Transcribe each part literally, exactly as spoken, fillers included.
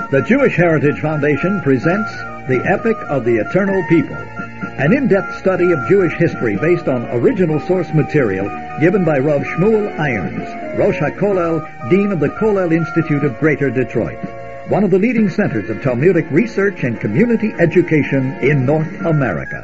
The Jewish Heritage Foundation presents The Epic of the Eternal People, an in-depth study of Jewish history based on original source material given by Rav Shmuel Irons, Rosh HaKollel, Dean of the Kollel Institute of Greater Detroit, one of the leading centers of Talmudic research and community education in North America.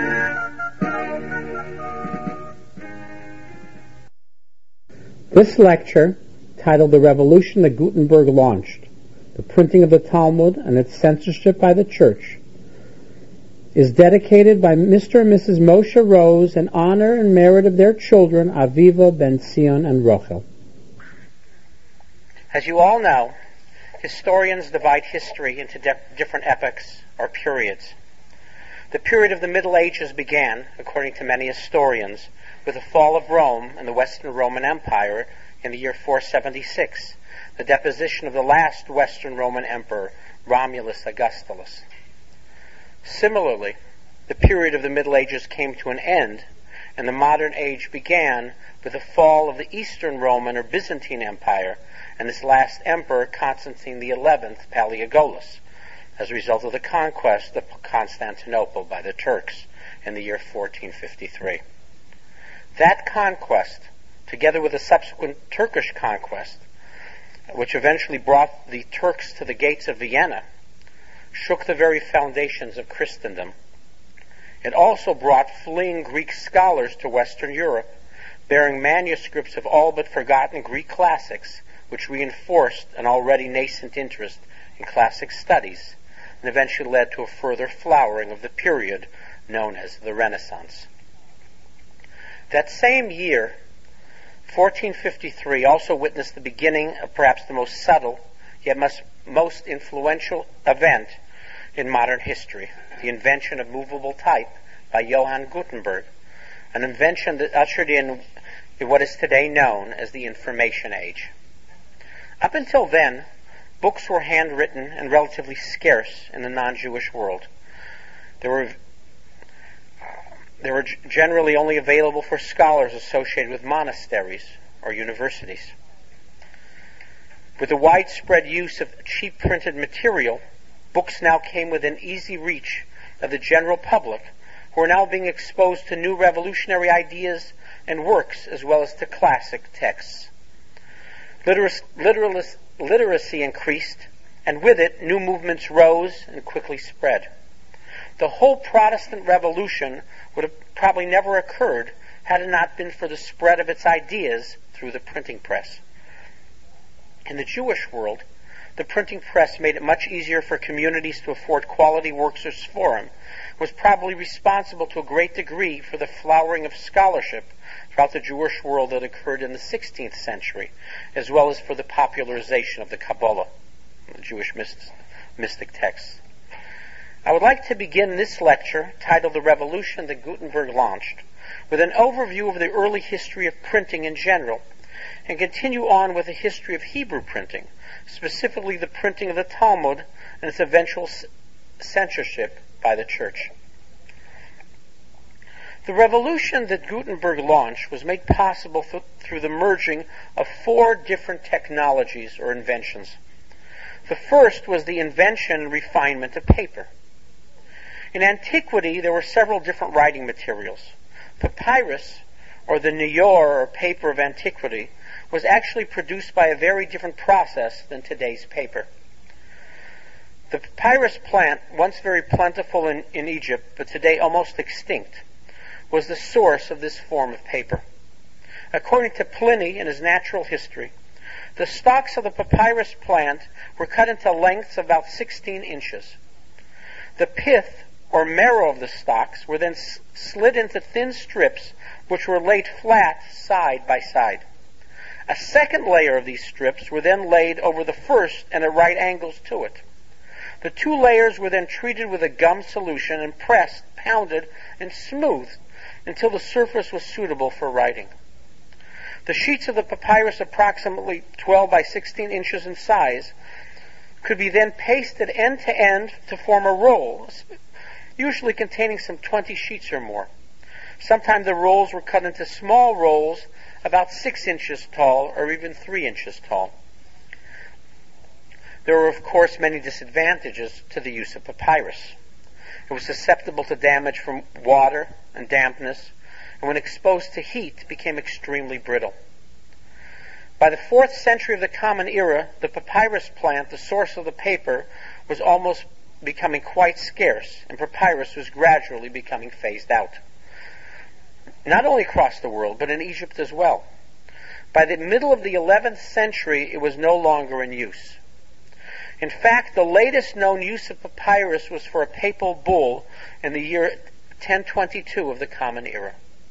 This lecture, titled The Revolution that Gutenberg Launched, the printing of the Talmud and its censorship by the Church, is dedicated by Mister and Missus Moshe Rose in honor and merit of their children, Aviva, Ben Zion, and Rochel. As you all know, historians divide history into de- different epochs or periods. The period of the Middle Ages began, according to many historians, with the fall of Rome and the Western Roman Empire in the year four seventy-six, the deposition of the last Western Roman Emperor, Romulus Augustulus. Similarly, the period of the Middle Ages came to an end, and the modern age began with the fall of the Eastern Roman or Byzantine Empire and its last emperor, Constantine the eleventh, Palaiologos, as a result of the conquest of Constantinople by the Turks in the year fourteen fifty-three. That conquest, together with the subsequent Turkish conquest, which eventually brought the Turks to the gates of Vienna, shook the very foundations of Christendom. It also brought fleeing Greek scholars to Western Europe, bearing manuscripts of all but forgotten Greek classics, which reinforced an already nascent interest in classic studies, and eventually led to a further flowering of the period known as the Renaissance. That same year, fourteen fifty-three, also witnessed the beginning of perhaps the most subtle, yet most, most influential event in modern history, the invention of movable type by Johann Gutenberg, an invention that ushered in what is today known as the Information Age. Up until then, books were handwritten and relatively scarce in the non-Jewish world. They were They were generally only available for scholars associated with monasteries or universities. With the widespread use of cheap printed material, books now came within easy reach of the general public, who are now being exposed to new revolutionary ideas and works as well as to classic texts. Literacy, literacy, literacy increased, and with it, new movements rose and quickly spread. The whole Protestant Revolution would have probably never occurred had it not been for the spread of its ideas through the printing press. In the Jewish world, the printing press made it much easier for communities to afford quality works of Sforim, was probably responsible to a great degree for the flowering of scholarship throughout the Jewish world that occurred in the sixteenth century, as well as for the popularization of the Kabbalah, the Jewish mystic, mystic texts. I would like to begin this lecture, titled The Revolution that Gutenberg Launched, with an overview of the early history of printing in general, and continue on with the history of Hebrew printing, specifically the printing of the Talmud and its eventual censorship by the Church. The revolution that Gutenberg launched was made possible th- through the merging of four different technologies or inventions. The first was the invention and refinement of paper. In antiquity, there were several different writing materials. Papyrus, or the Neyor, or paper of antiquity, was actually produced by a very different process than today's paper. The papyrus plant, once very plentiful in, in Egypt, but today almost extinct, was the source of this form of paper. According to Pliny in his Natural History, the stalks of the papyrus plant were cut into lengths of about sixteen inches. The pith, or marrow of the stalks, were then s- slid into thin strips which were laid flat side by side. A second layer of these strips were then laid over the first and at right angles to it. The two layers were then treated with a gum solution and pressed, pounded, and smoothed until the surface was suitable for writing. The sheets of the papyrus, approximately twelve by sixteen inches in size, could be then pasted end to end to form a roll, usually containing some twenty sheets or more. Sometimes the rolls were cut into small rolls about six inches tall or even three inches tall. There were, of course, many disadvantages to the use of papyrus. It was susceptible to damage from water and dampness, and when exposed to heat, became extremely brittle. By the fourth century of the Common Era, the papyrus plant, the source of the paper, was almost becoming quite scarce, and papyrus was gradually becoming phased out. Not only across the world, but in Egypt as well. By the middle of the eleventh century, it was no longer in use. In fact, the latest known use of papyrus was for a papal bull in the year ten twenty-two of the Common Era.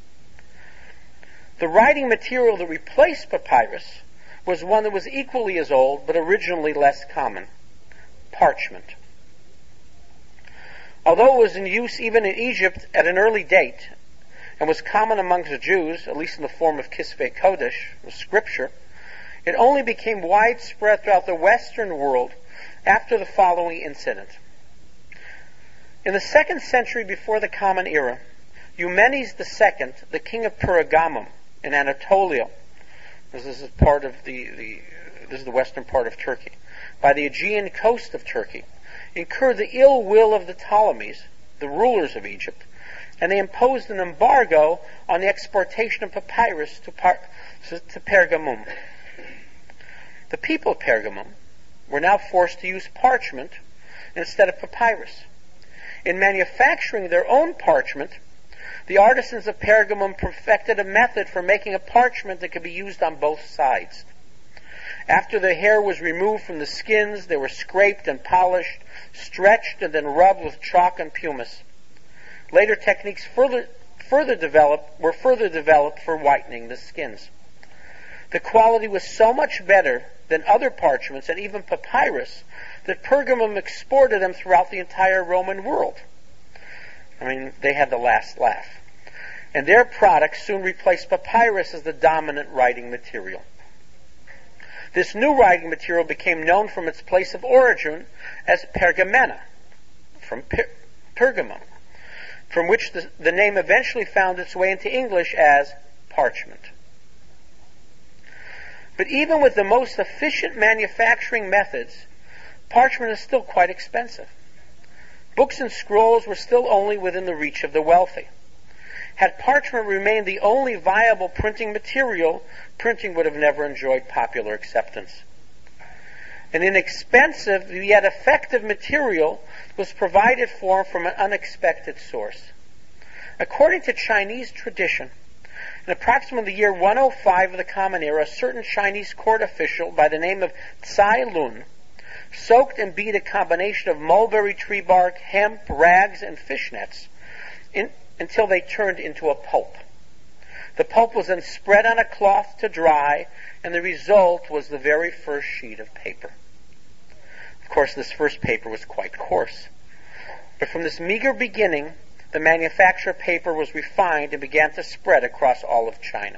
The writing material that replaced papyrus was one that was equally as old, but originally less common: parchment. Although it was in use even in Egypt at an early date, and was common amongst the Jews, at least in the form of Kisvei Kodesh, or scripture, it only became widespread throughout the Western world after the following incident. In the second century before the Common Era, Eumenes the Second, the king of Pergamum in Anatolia, this is part of the, the this is the western part of Turkey, by the Aegean coast of Turkey, incurred the ill will of the Ptolemies, the rulers of Egypt, and they imposed an embargo on the exportation of papyrus to, Par- to Pergamum. The people of Pergamum were now forced to use parchment instead of papyrus. In manufacturing their own parchment, the artisans of Pergamum perfected a method for making a parchment that could be used on both sides. After the hair was removed from the skins, they were scraped and polished, stretched, and then rubbed with chalk and pumice. Later techniques further, further developed, were further developed for whitening the skins. The quality was so much better than other parchments and even papyrus that Pergamum exported them throughout the entire Roman world. I mean, they had the last laugh. And their products soon replaced papyrus as the dominant writing material. This new writing material became known from its place of origin as Pergamena, from per- Pergamum, from which the, the name eventually found its way into English as parchment. But even with the most efficient manufacturing methods, parchment is still quite expensive. Books and scrolls were still only within the reach of the wealthy. Had parchment remained the only viable printing material, printing would have never enjoyed popular acceptance. An inexpensive yet effective material was provided for from an unexpected source. According to Chinese tradition, in approximately the year one oh five of the Common Era, a certain Chinese court official by the name of Tsai Lun soaked and beat a combination of mulberry tree bark, hemp, rags, and fishnets in, until they turned into a pulp. The pulp was then spread on a cloth to dry, and the result was the very first sheet of paper. Of course, this first paper was quite coarse. But from this meager beginning, the manufacture of paper was refined and began to spread across all of China.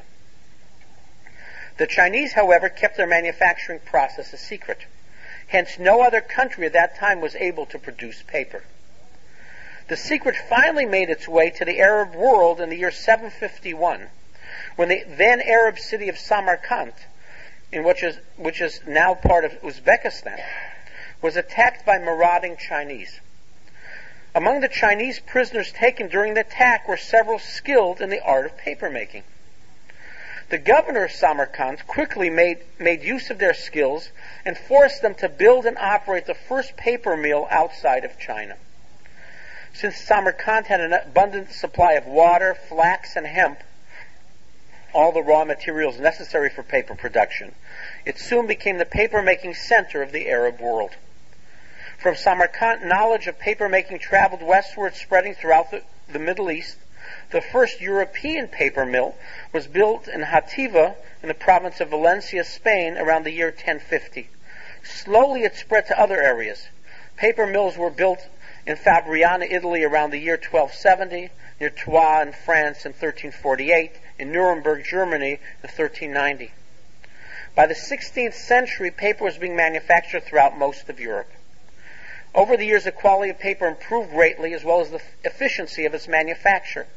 The Chinese, however, kept their manufacturing process a secret. Hence, no other country at that time was able to produce paper. The secret finally made its way to the Arab world in the year seven fifty-one, when the then Arab city of Samarkand, in which is, which is now part of Uzbekistan, was attacked by marauding Chinese. Among the Chinese prisoners taken during the attack were several skilled in the art of papermaking. The governor of Samarkand quickly made, made use of their skills and forced them to build and operate the first paper mill outside of China. Since Samarkand had an abundant supply of water, flax, and hemp, all the raw materials necessary for paper production, it soon became the paper-making center of the Arab world. From Samarkand, knowledge of paper-making traveled westward, spreading throughout the, the Middle East. The first European paper mill was built in Hativa, in the province of Valencia, Spain, around the year ten fifty. Slowly it spread to other areas. Paper mills were built in Fabriana, Italy, around the year twelve seventy, near Troyes in France in thirteen forty-eight, in Nuremberg, Germany in thirteen ninety. By the sixteenth century, paper was being manufactured throughout most of Europe. Over the years, the quality of paper improved greatly, as well as the efficiency of its manufacture.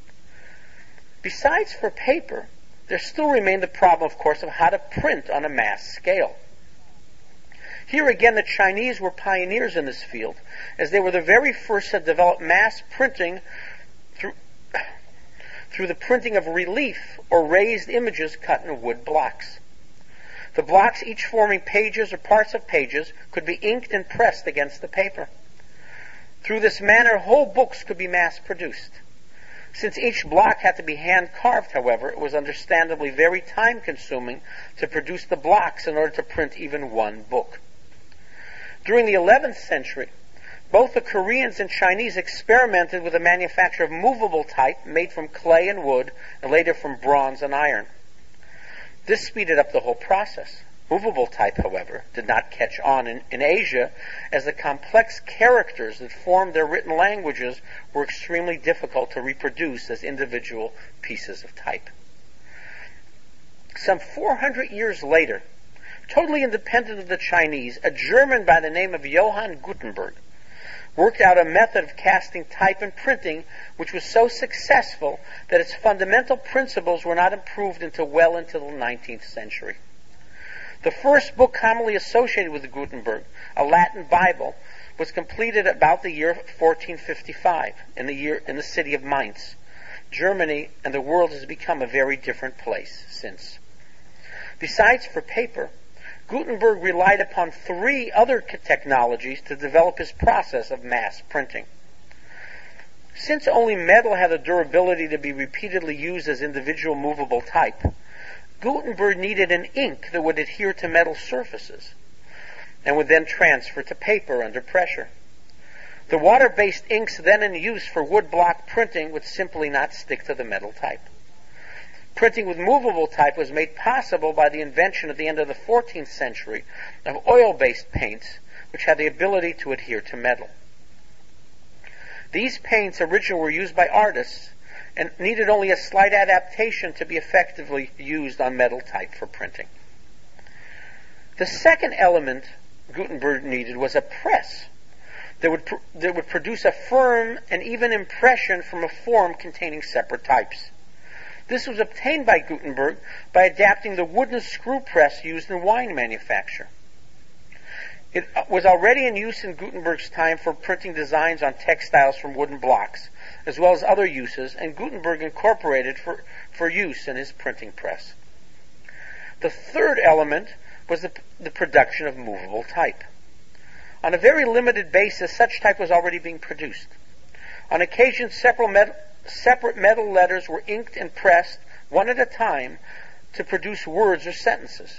Besides for paper, there still remained the problem, of course, of how to print on a mass scale. Here again, the Chinese were pioneers in this field, as they were the very first to develop mass printing through, through the printing of relief or raised images cut in wood blocks. The blocks, each forming pages or parts of pages, could be inked and pressed against the paper. Through this manner, whole books could be mass-produced. Since each block had to be hand-carved, however, it was understandably very time-consuming to produce the blocks in order to print even one book. During the eleventh century, both the Koreans and Chinese experimented with the manufacture of movable type made from clay and wood, and later from bronze and iron. This speeded up the whole process. Movable type, however, did not catch on in, in Asia, as the complex characters that formed their written languages were extremely difficult to reproduce as individual pieces of type. Some four hundred years later, totally independent of the Chinese, a German by the name of Johann Gutenberg worked out a method of casting type and printing which was so successful that its fundamental principles were not improved until well into the nineteenth century. The first book commonly associated with Gutenberg, a Latin Bible, was completed about the year fourteen fifty-five in the year in the city of Mainz. Germany and the world has become a very different place since. Besides for paper, Gutenberg relied upon three other technologies to develop his process of mass printing. Since only metal had the durability to be repeatedly used as individual movable type, Gutenberg needed an ink that would adhere to metal surfaces and would then transfer to paper under pressure. The water-based inks then in use for woodblock printing would simply not stick to the metal type. Printing with movable type was made possible by the invention at the end of the fourteenth century of oil-based paints, which had the ability to adhere to metal. These paints originally were used by artists and needed only a slight adaptation to be effectively used on metal type for printing. The second element Gutenberg needed was a press that would, pr- that would produce a firm and even impression from a form containing separate types. This was obtained by Gutenberg by adapting the wooden screw press used in wine manufacture. It was already in use in Gutenberg's time for printing designs on textiles from wooden blocks, as well as other uses, and Gutenberg incorporated for, for use in his printing press. The third element was the, the production of movable type. On a very limited basis, such type was already being produced. On occasion, several metal Separate metal letters were inked and pressed, one at a time, to produce words or sentences.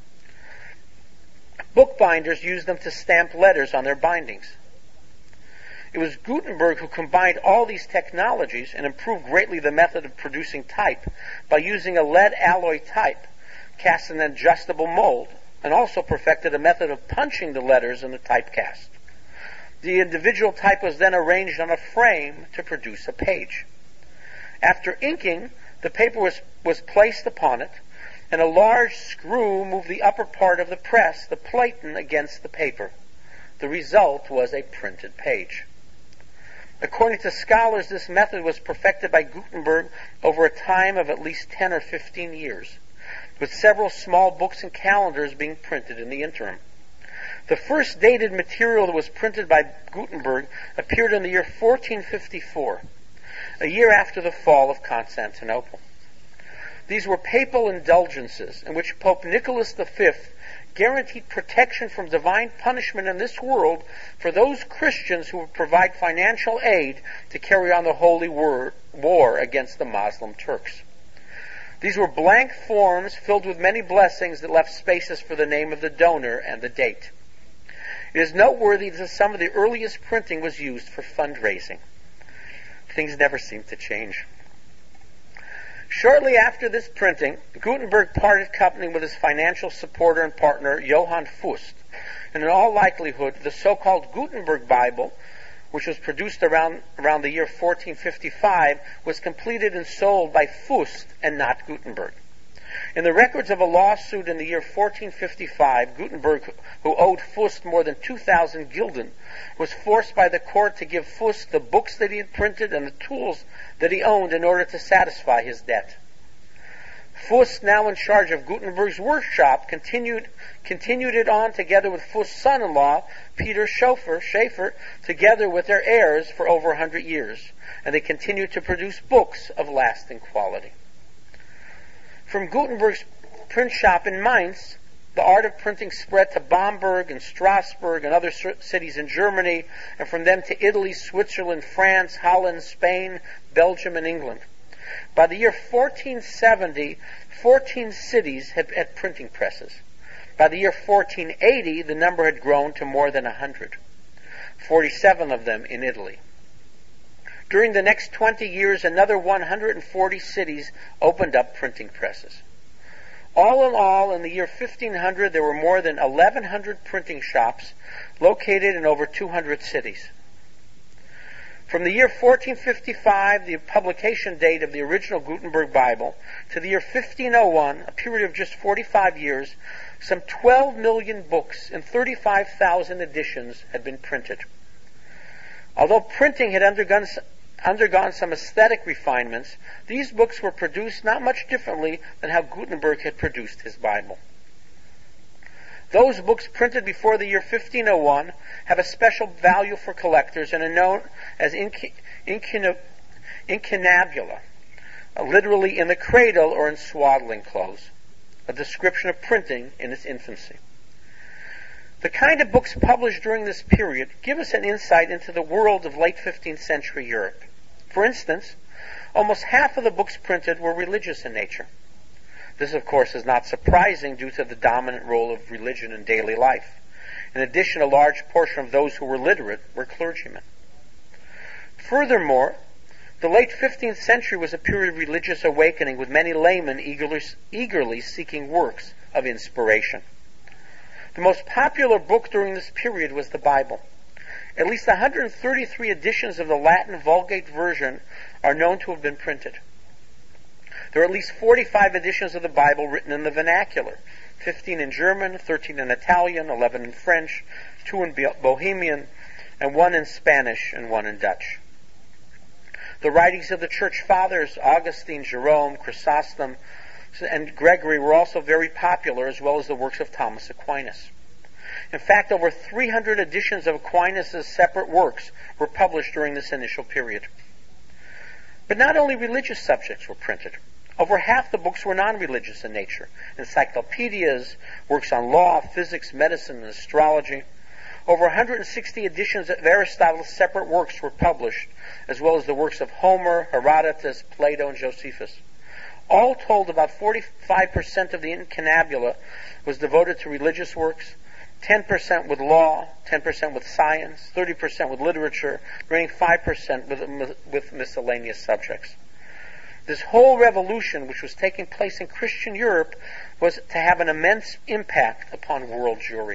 Bookbinders used them to stamp letters on their bindings. It was Gutenberg who combined all these technologies and improved greatly the method of producing type by using a lead alloy type cast in an adjustable mold, and also perfected a method of punching the letters in the typecast. The individual type was then arranged on a frame to produce a page. After inking, the paper was, was placed upon it, and a large screw moved the upper part of the press, the platen, against the paper. The result was a printed page. According to scholars, this method was perfected by Gutenberg over a time of at least ten or fifteen years, with several small books and calendars being printed in the interim. The first dated material that was printed by Gutenberg appeared in the year fourteen fifty-four, a year after the fall of Constantinople. These were papal indulgences in which Pope Nicholas the Fifth guaranteed protection from divine punishment in this world for those Christians who would provide financial aid to carry on the holy war, war against the Muslim Turks. These were blank forms filled with many blessings that left spaces for the name of the donor and the date. It is noteworthy that some of the earliest printing was used for fundraising. Things never seem to change. Shortly after this printing, Gutenberg parted company with his financial supporter and partner, Johann Fust, and in all likelihood, the so-called Gutenberg Bible, which was produced around, around the year fourteen fifty-five, was completed and sold by Fust and not Gutenberg. In the records of a lawsuit in the year fourteen fifty-five, Gutenberg, who owed Fust more than two thousand gulden, was forced by the court to give Fust the books that he had printed and the tools that he owned in order to satisfy his debt. Fuss, now in charge of Gutenberg's workshop, continued continued it on together with Fuss' son-in-law, Peter Schoeffer, Schaeffer, together with their heirs for over a hundred years, and they continued to produce books of lasting quality. From Gutenberg's print shop in Mainz, the art of printing spread to Bamberg and Strasbourg and other cities in Germany, and from them to Italy, Switzerland, France, Holland, Spain, Belgium, and England. By the year fourteen seventy, fourteen cities had, had printing presses. By the year fourteen eighty, the number had grown to more than one hundred, forty-seven of them in Italy. During the next twenty years, another one hundred forty cities opened up printing presses. All in all, in the year fifteen hundred, there were more than eleven hundred printing shops located in over two hundred cities. From the year fourteen fifty-five, the publication date of the original Gutenberg Bible, to the year fifteen oh one, a period of just forty-five years, some twelve million books and thirty-five thousand editions had been printed. Although printing had undergone, undergone some aesthetic refinements, these books were produced not much differently than how Gutenberg had produced his Bible. Those books printed before the year fifteen oh one have a special value for collectors and are known as inc- incuna- incunabula, uh, literally in the cradle or in swaddling clothes, a description of printing in its infancy. The kind of books published during this period give us an insight into the world of late fifteenth century Europe. For instance, almost half of the books printed were religious in nature. This, of course, is not surprising due to the dominant role of religion in daily life. In addition, a large portion of those who were literate were clergymen. Furthermore, the late fifteenth century was a period of religious awakening, with many laymen eagerly, eagerly seeking works of inspiration. The most popular book during this period was the Bible. At least one hundred thirty-three editions of the Latin Vulgate version are known to have been printed. There are at least forty-five editions of the Bible written in the vernacular, fifteen in German, thirteen in Italian, eleven in French, two in Bohemian, and one in Spanish and one in Dutch. The writings of the Church Fathers, Augustine, Jerome, Chrysostom, and Gregory, were also very popular, as well as the works of Thomas Aquinas. In fact, over three hundred editions of Aquinas' separate works were published during this initial period. But not only religious subjects were printed. Over half the books were non-religious in nature. Encyclopedias, works on law, physics, medicine, and astrology. Over one hundred sixty editions of Aristotle's separate works were published, as well as the works of Homer, Herodotus, Plato, and Josephus. All told, about forty-five percent of the incunabula was devoted to religious works, ten percent with law, ten percent with science, thirty percent with literature, remaining five percent with, with miscellaneous subjects. This whole revolution, which was taking place in Christian Europe, was to have an immense impact upon world Jewry.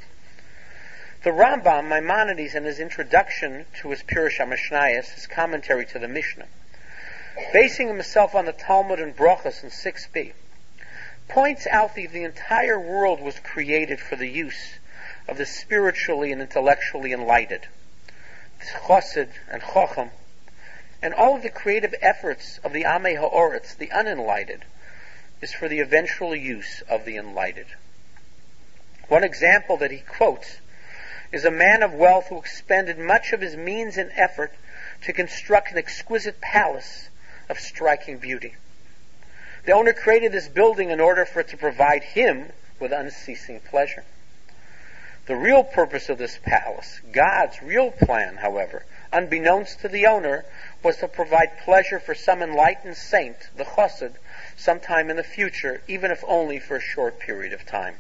The Rambam, Maimonides, in his introduction to his Pirush HaMishnayos, his commentary to the Mishnah, basing himself on the Talmud and Brochus in six b, points out that the entire world was created for the use of the spiritually and intellectually enlightened, the Chassid and Chacham, and all of the creative efforts of the Amei Ha'oretz, the unenlightened, is for the eventual use of the enlightened. One example that he quotes is a man of wealth who expended much of his means and effort to construct an exquisite palace of striking beauty. The owner created this building in order for it to provide him with unceasing pleasure. The real purpose of this palace, God's real plan, however, unbeknownst to the owner, was to provide pleasure for some enlightened saint, the Chassid, sometime in the future, even if only for a short period of time.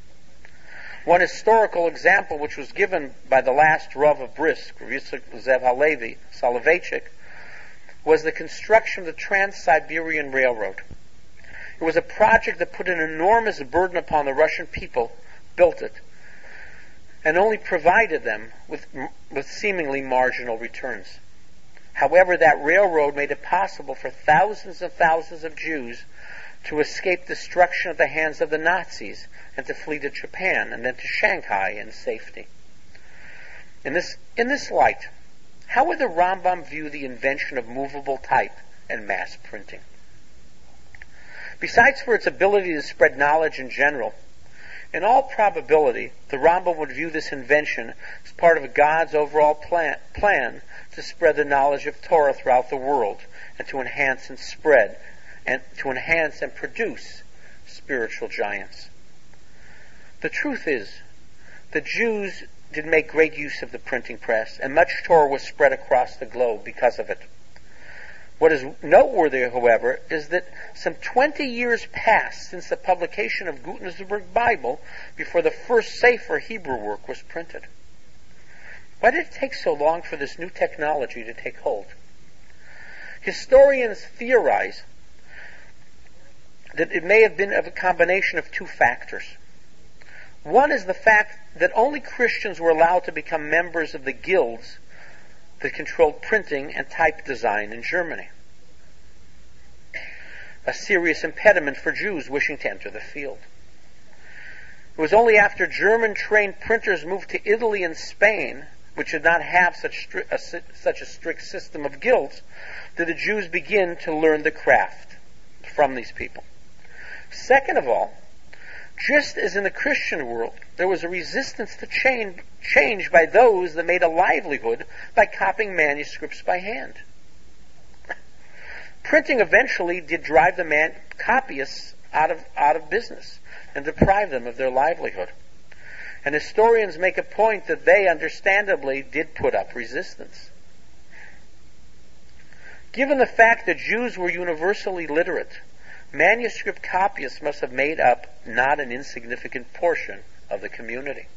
One historical example, which was given by the last Rav of Brisk, Rav Yitzchak Zev Halevi, Soloveitchik, was the construction of the Trans-Siberian Railroad. It was a project that put an enormous burden upon the Russian people, built it, and only provided them with, with seemingly marginal returns. However, that railroad made it possible for thousands and thousands of Jews to escape destruction at the hands of the Nazis and to flee to Japan and then to Shanghai in safety. In this, in this light, how would the Rambam view the invention of movable type and mass printing? Besides for its ability to spread knowledge in general, in all probability, the Rambam would view this invention as part of God's overall plan, plan to spread the knowledge of Torah throughout the world, and to enhance and spread, and to enhance and produce spiritual giants. The truth is, the Jews did make great use of the printing press, and much Torah was spread across the globe because of it. What is noteworthy, however, is that some twenty years passed since the publication of Gutenberg Bible before the first Sefer Hebrew work was printed. Why did it take so long for this new technology to take hold? Historians theorize that it may have been of a combination of two factors. One is the fact that only Christians were allowed to become members of the guilds that controlled printing and type design in Germany, a serious impediment for Jews wishing to enter the field. It was only after German-trained printers moved to Italy and Spain, which did not have such, stri- a, such a strict system of guilds, did the Jews begin to learn the craft from these people. Second of all, just as in the Christian world, there was a resistance to change, change by those that made a livelihood by copying manuscripts by hand. Printing eventually did drive the man, copyists out of, out of business and deprive them of their livelihood. And historians make a point that they understandably did put up resistance. Given the fact that Jews were universally literate, manuscript copyists must have made up not an insignificant portion of the community.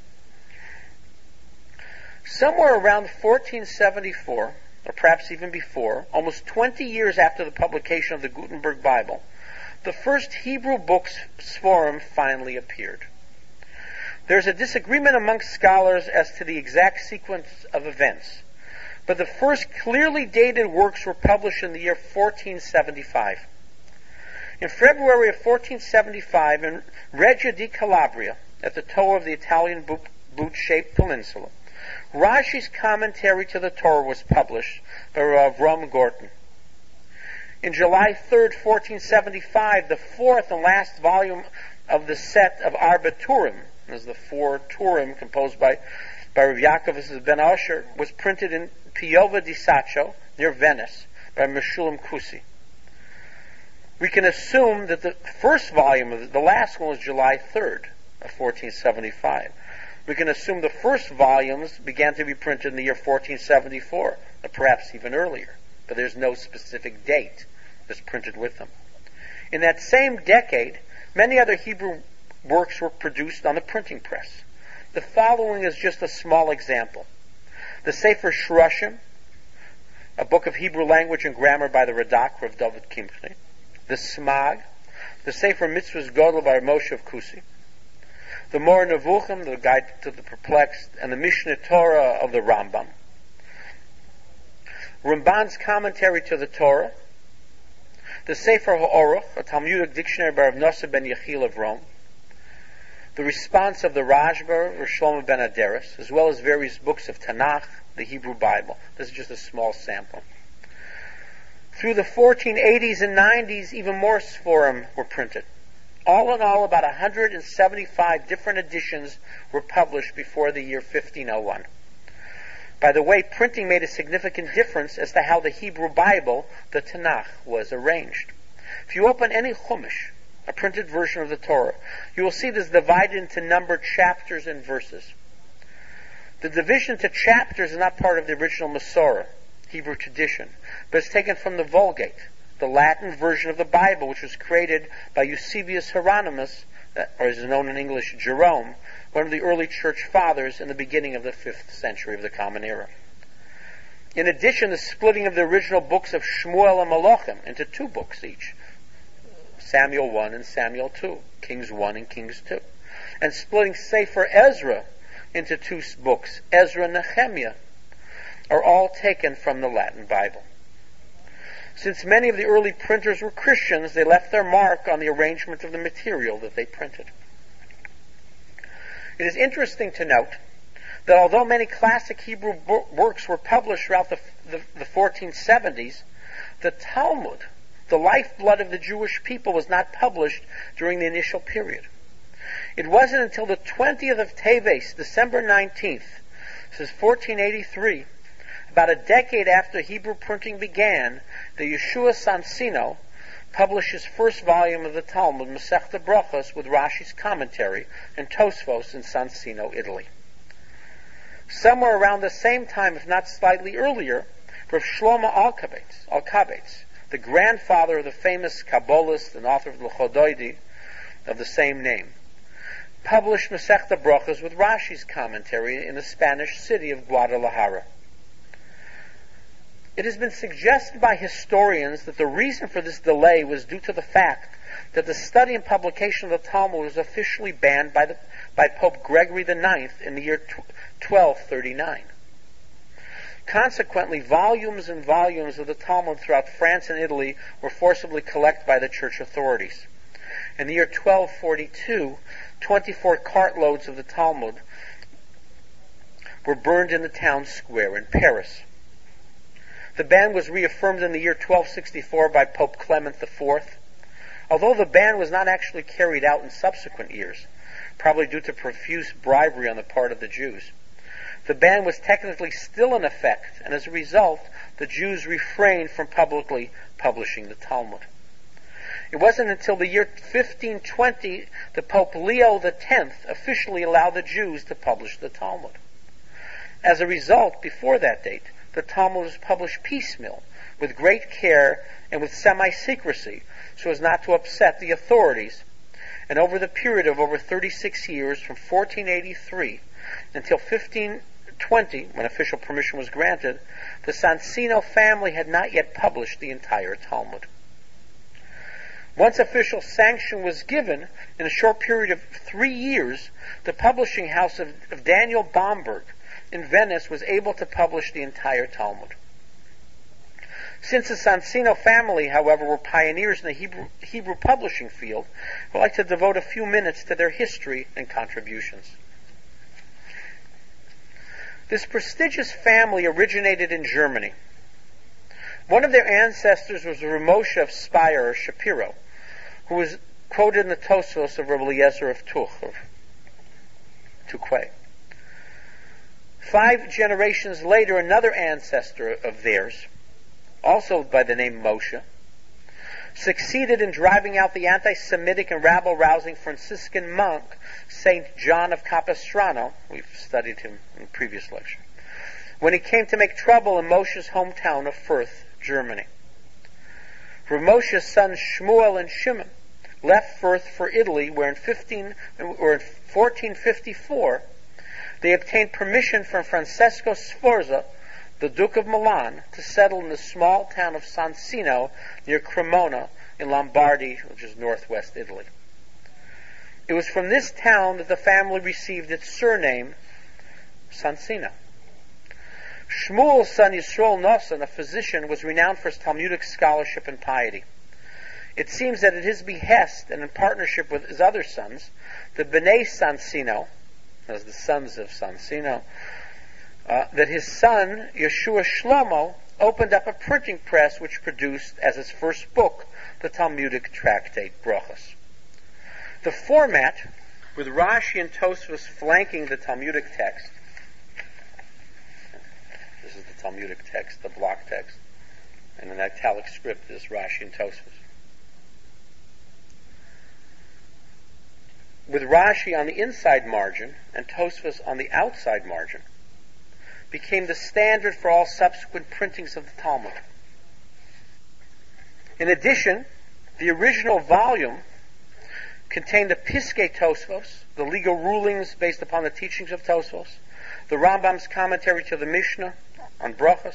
Somewhere around fourteen seventy-four, or perhaps even before, almost twenty years after the publication of the Gutenberg Bible, the first Hebrew books Sforim finally appeared. There's a disagreement amongst scholars as to the exact sequence of events, but the first clearly dated works were published in the year fourteen seventy-five. In February of fourteen seventy-five, in Reggio di Calabria, at the toe of the Italian boot-shaped peninsula, Rashi's commentary to the Torah was published by Rav Rom Gorton. In July third, fourteen seventy-five, the fourth and last volume of the set of Arba Turim, as the four Turim composed by, by Rav Yaakov ben Asher, was printed in Piova di Sacco, near Venice, by Meshulam Kusi. We can assume that the first volume, of the, the last one was July third of fourteen seventy-five. We can assume the first volumes began to be printed in the year fourteen seventy-four, or perhaps even earlier, but there's no specific date that's printed with them. In that same decade, many other Hebrew works were produced on the printing press. The following is just a small example. The Sefer Shrushim, a book of Hebrew language and grammar by the Radak, Rav David Kimchni. The Smag, the Sefer Mitzvahs Godel by Moshe of Kusi, the Mor Nevuchim, the Guide to the Perplexed, and the Mishneh Torah of the Rambam, Ramban's commentary to the Torah, the Sefer HaOruch, a Talmudic dictionary by Rav Nosson ben Yechiel of Rome, the response of the Rashba, Rav Shlomo ben Aderes, as well as various books of Tanakh, the Hebrew Bible. This is just a small sample. Through the fourteen eighties and nineties, even more Sforim were printed. All in all, about one hundred seventy-five different editions were published before the year fifteen oh one. By the way, printing made a significant difference as to how the Hebrew Bible, the Tanakh, was arranged. If you open any Chumash, a printed version of the Torah, you will see this divided into numbered chapters and verses. The division to chapters is not part of the original Masorah, Hebrew tradition, but it's taken from the Vulgate, the Latin version of the Bible, which was created by Eusebius Hieronymus, or as is known in English, Jerome, one of the early church fathers in the beginning of the fifth century of the Common Era. In addition, the splitting of the original books of Shmuel and Malachim into two books each, Samuel one and Samuel two, Kings one and Kings two, and splitting Sefer Ezra into two books, Ezra and Nehemiah, are all taken from the Latin Bible. Since many of the early printers were Christians, they left their mark on the arrangement of the material that they printed. It is interesting to note that although many classic Hebrew bo- works were published throughout the, the, the fourteen seventies, the Talmud, the lifeblood of the Jewish people, was not published during the initial period. It wasn't until the twentieth of Teves, December nineteenth, this is fourteen eighty-three, about a decade after Hebrew printing began, that Yeshua Sansino published his first volume of the Talmud, Masechta Brachos, with Rashi's commentary, and Tosfos in Sansino, Italy. Somewhere around the same time, if not slightly earlier, Rav Shlomo Alkabetz, Alkabetz, the grandfather of the famous Kabbalist and author of the Chodoidi of the same name, published Masechta Brachos with Rashi's commentary in the Spanish city of Guadalajara. It has been suggested by historians that the reason for this delay was due to the fact that the study and publication of the Talmud was officially banned by, the, by Pope Gregory the Ninth in the year twelve thirty-nine. Consequently, volumes and volumes of the Talmud throughout France and Italy were forcibly collected by the church authorities. In the year twelve forty-two, twenty-four cartloads of the Talmud were burned in the town square in Paris. The ban was reaffirmed in the year twelve sixty-four by Pope Clement the Fourth, although the ban was not actually carried out in subsequent years, probably due to profuse bribery on the part of the Jews. The ban was technically still in effect, and as a result, the Jews refrained from publicly publishing the Talmud. It wasn't until the year fifteen twenty that Pope Leo the Tenth officially allowed the Jews to publish the Talmud. As a result, before that date, the Talmud was published piecemeal, with great care and with semi-secrecy, so as not to upset the authorities. And over the period of over thirty-six years, from fourteen eighty-three until fifteen twenty, when official permission was granted, the Sansino family had not yet published the entire Talmud. Once official sanction was given, in a short period of three years, the publishing house of, of Daniel Bomberg in Venice was able to publish the entire Talmud. Since the Sansino family, however, were pioneers in the Hebrew, Hebrew publishing field, I'd like to devote a few minutes to their history and contributions. This prestigious family originated in Germany. One of their ancestors was Rav Moshe of Speyer, or Shapiro, who was quoted in the Tosfos of Rabbi Eliezer of Tuch, of Tuquay. Five generations later, another ancestor of theirs, also by the name Moshe, succeeded in driving out the anti-Semitic and rabble-rousing Franciscan monk, Saint John of Capistrano. We've studied him in a previous lecture. When he came to make trouble in Moshe's hometown of Fürth, Germany. Rav Moshe's sons Shmuel and Shimon left Fürth for Italy, where in fifteen or in fourteen fifty-four they obtained permission from Francesco Sforza, the Duke of Milan, to settle in the small town of Sansino near Cremona in Lombardy, which is northwest Italy. It was from this town that the family received its surname, Sansino. Shmuel's son Yisroel Nosson, a physician, was renowned for his Talmudic scholarship and piety. It seems that at his behest and in partnership with his other sons, the Bnei Sansino, as the sons of Sansino, uh, that his son, Yeshua Shlomo, opened up a printing press which produced, as its first book, the Talmudic tractate Brachos. The format, with Rashi and Tosfos flanking the Talmudic text, this is the Talmudic text, the block text, and an italic script is Rashi and Tosfos. With Rashi on the inside margin and Tosfos on the outside margin, became the standard for all subsequent printings of the Talmud. In addition, the original volume contained the Piskei Tosfos, the legal rulings based upon the teachings of Tosfos, the Rambam's commentary to the Mishnah on Brachos,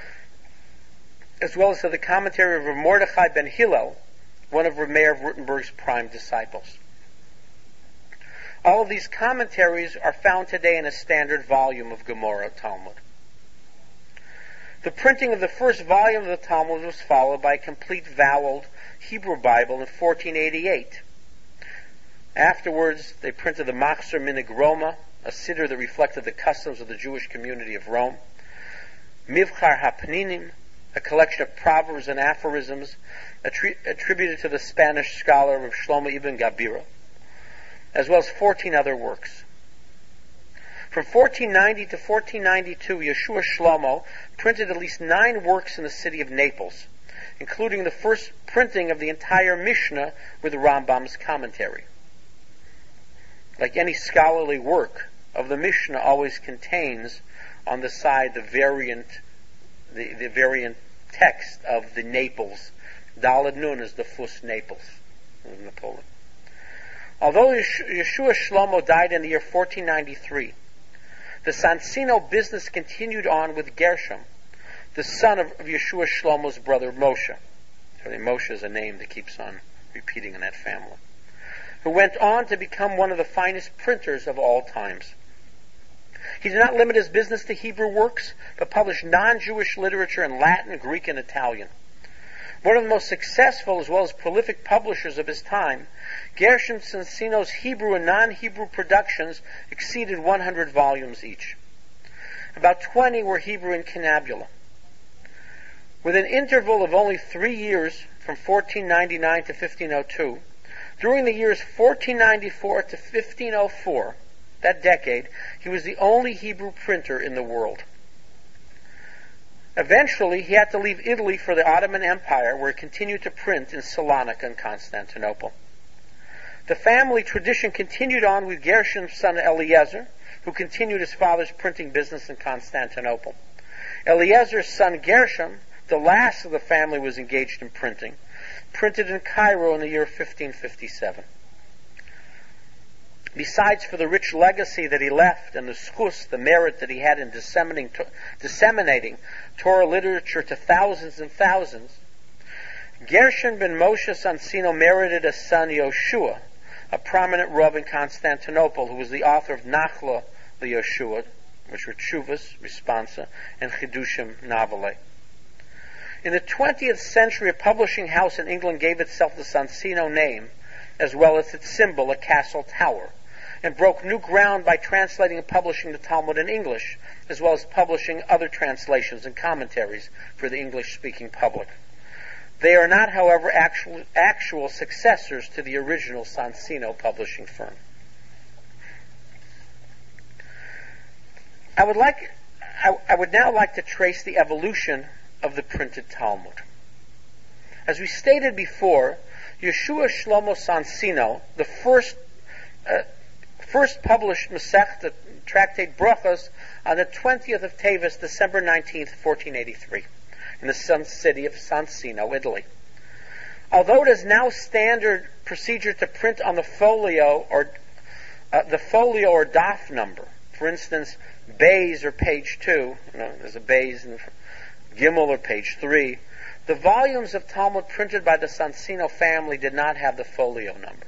as well as to the commentary of Rav Mordechai ben Hillel, one of Rav Meir of Württemberg's prime disciples. All of these commentaries are found today in a standard volume of Gemara Talmud. The printing of the first volume of the Talmud was followed by a complete voweled Hebrew Bible in fourteen eighty-eight. Afterwards, they printed the Machzor Minig Roma, a siddur that reflected the customs of the Jewish community of Rome, Mivchar HaPninim, a collection of proverbs and aphorisms attri- attributed to the Spanish scholar of Shlomo ibn Gabira, as well as fourteen other works. From fourteen ninety to fourteen ninety-two, Yeshua Shlomo printed at least nine works in the city of Naples, including the first printing of the entire Mishnah with the Rambam's commentary. Like any scholarly work of the Mishnah always contains on the side the variant the, the variant text of the Naples. Daled Nun is the Fus Naples of Napoleon. Although Yeshua Shlomo died in the year fourteen ninety-three, the Sansino business continued on with Gershom, the son of, of Yeshua Shlomo's brother Moshe. So Moshe is a name that keeps on repeating in that family, who went on to become one of the finest printers of all times. He did not limit his business to Hebrew works, but published non-Jewish literature in Latin, Greek, and Italian. One of the most successful as well as prolific publishers of his time, Gershom Sansino's Hebrew and non-Hebrew productions exceeded one hundred volumes each. About twenty were Hebrew and Canabula. With an interval of only three years, from fourteen ninety-nine to fifteen oh two, during the years fourteen ninety-four to fifteen oh four, that decade, he was the only Hebrew printer in the world. Eventually, he had to leave Italy for the Ottoman Empire, where he continued to print in Salonika and Constantinople. The family tradition continued on with Gershom's son Eliezer, who continued his father's printing business in Constantinople. Eliezer's son Gershom, the last of the family was engaged in printing, printed in Cairo in the year fifteen fifty-seven. Besides for the rich legacy that he left and the schus, the merit that he had in disseminating, disseminating Torah literature to thousands and thousands, Gershom ben Moshe Sansino merited a son, Yoshua, a prominent Rav in Constantinople, who was the author of Nachla the Yoshua, which were Tshuvas, Responsa, and Chidushim Navale. In the twentieth century, a publishing house in England gave itself the Sansino name, as well as its symbol, a castle tower, and broke new ground by translating and publishing the Talmud in English, as well as publishing other translations and commentaries for the English-speaking public. They are not, however, actual, actual successors to the original Sansino publishing firm. I would like, I, I would now like to trace the evolution of the printed Talmud. As we stated before, Yeshua Shlomo Sansino, the first uh, first published Masechta tractate Brachos on the twentieth of Teves, December nineteenth, fourteen eighty-three, in the sun city of Sansino, Italy. Although it is now standard procedure to print on the folio or uh, the folio or daf number, for instance, Bays or page two, you know, there's a Bays in Gimel or page three, the volumes of Talmud printed by the Sansino family did not have the folio number.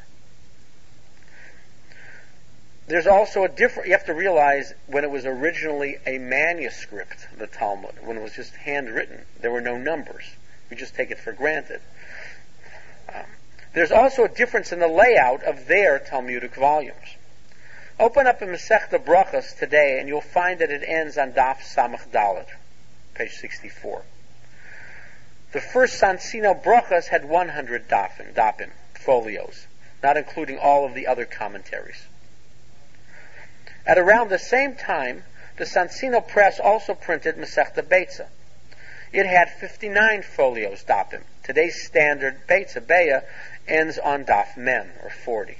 There's also a different, you have to realize, when it was originally a manuscript, the Talmud, when it was just handwritten, there were no numbers. We just take it for granted. Um, there's also a difference in the layout of their Talmudic volumes. Open up in Masechta Brachos today and you'll find that it ends on Daf Samach Dalet, page sixty-four. The first Sansino Brachos had one hundred dafim, dapim, folios, not including all of the other commentaries. At around the same time, the Sansino press also printed Masechta Beitza. It had fifty-nine folios, dapim. Today's standard Beitza, Beya, ends on Daf Mem, or forty.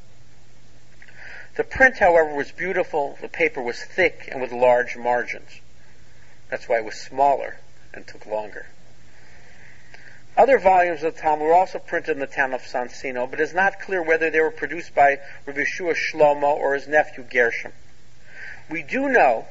The print, however, was beautiful, the paper was thick and with large margins. That's why it was smaller and took longer. Other volumes of the Talmud were also printed in the town of Sansino, but it is not clear whether they were produced by Rav Yeshua Shlomo or his nephew Gershom. We do know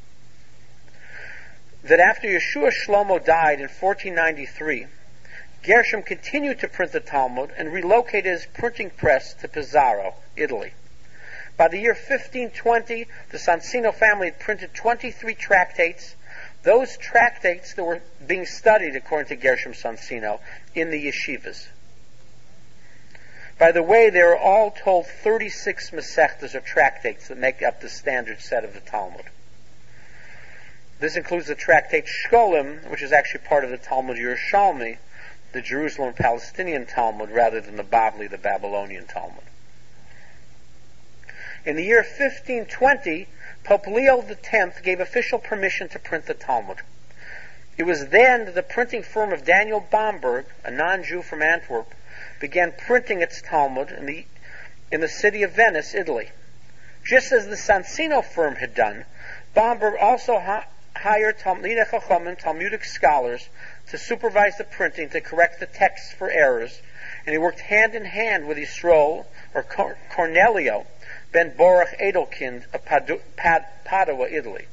that after Yeshua Shlomo died in fourteen ninety-three, Gershom continued to print the Talmud and relocated his printing press to Pesaro, Italy. By the year fifteen twenty, the Sansino family had printed twenty-three tractates, those tractates that were being studied, according to Gershom Sansino, in the yeshivas. By the way, there are all told thirty-six Masechtas or tractates that make up the standard set of the Talmud. This includes the tractate Shkolim, which is actually part of the Talmud Yerushalmi, the Jerusalem Palestinian Talmud, rather than the Bavli, the Babylonian Talmud. In the year fifteen twenty, Pope Leo the tenth gave official permission to print the Talmud. It was then that the printing firm of Daniel Bomberg, a non-Jew from Antwerp, began printing its Talmud in the, in the city of Venice, Italy. Just as the Sansino firm had done, Bomberg also ha- hired Talmidei Chachamim, Talmudic scholars, to supervise the printing, to correct the texts for errors, and he worked hand in hand with Yisroel, or Cor- Cornelio, ben Baruch Edelkind of Padu- Pad- Padua, Italy.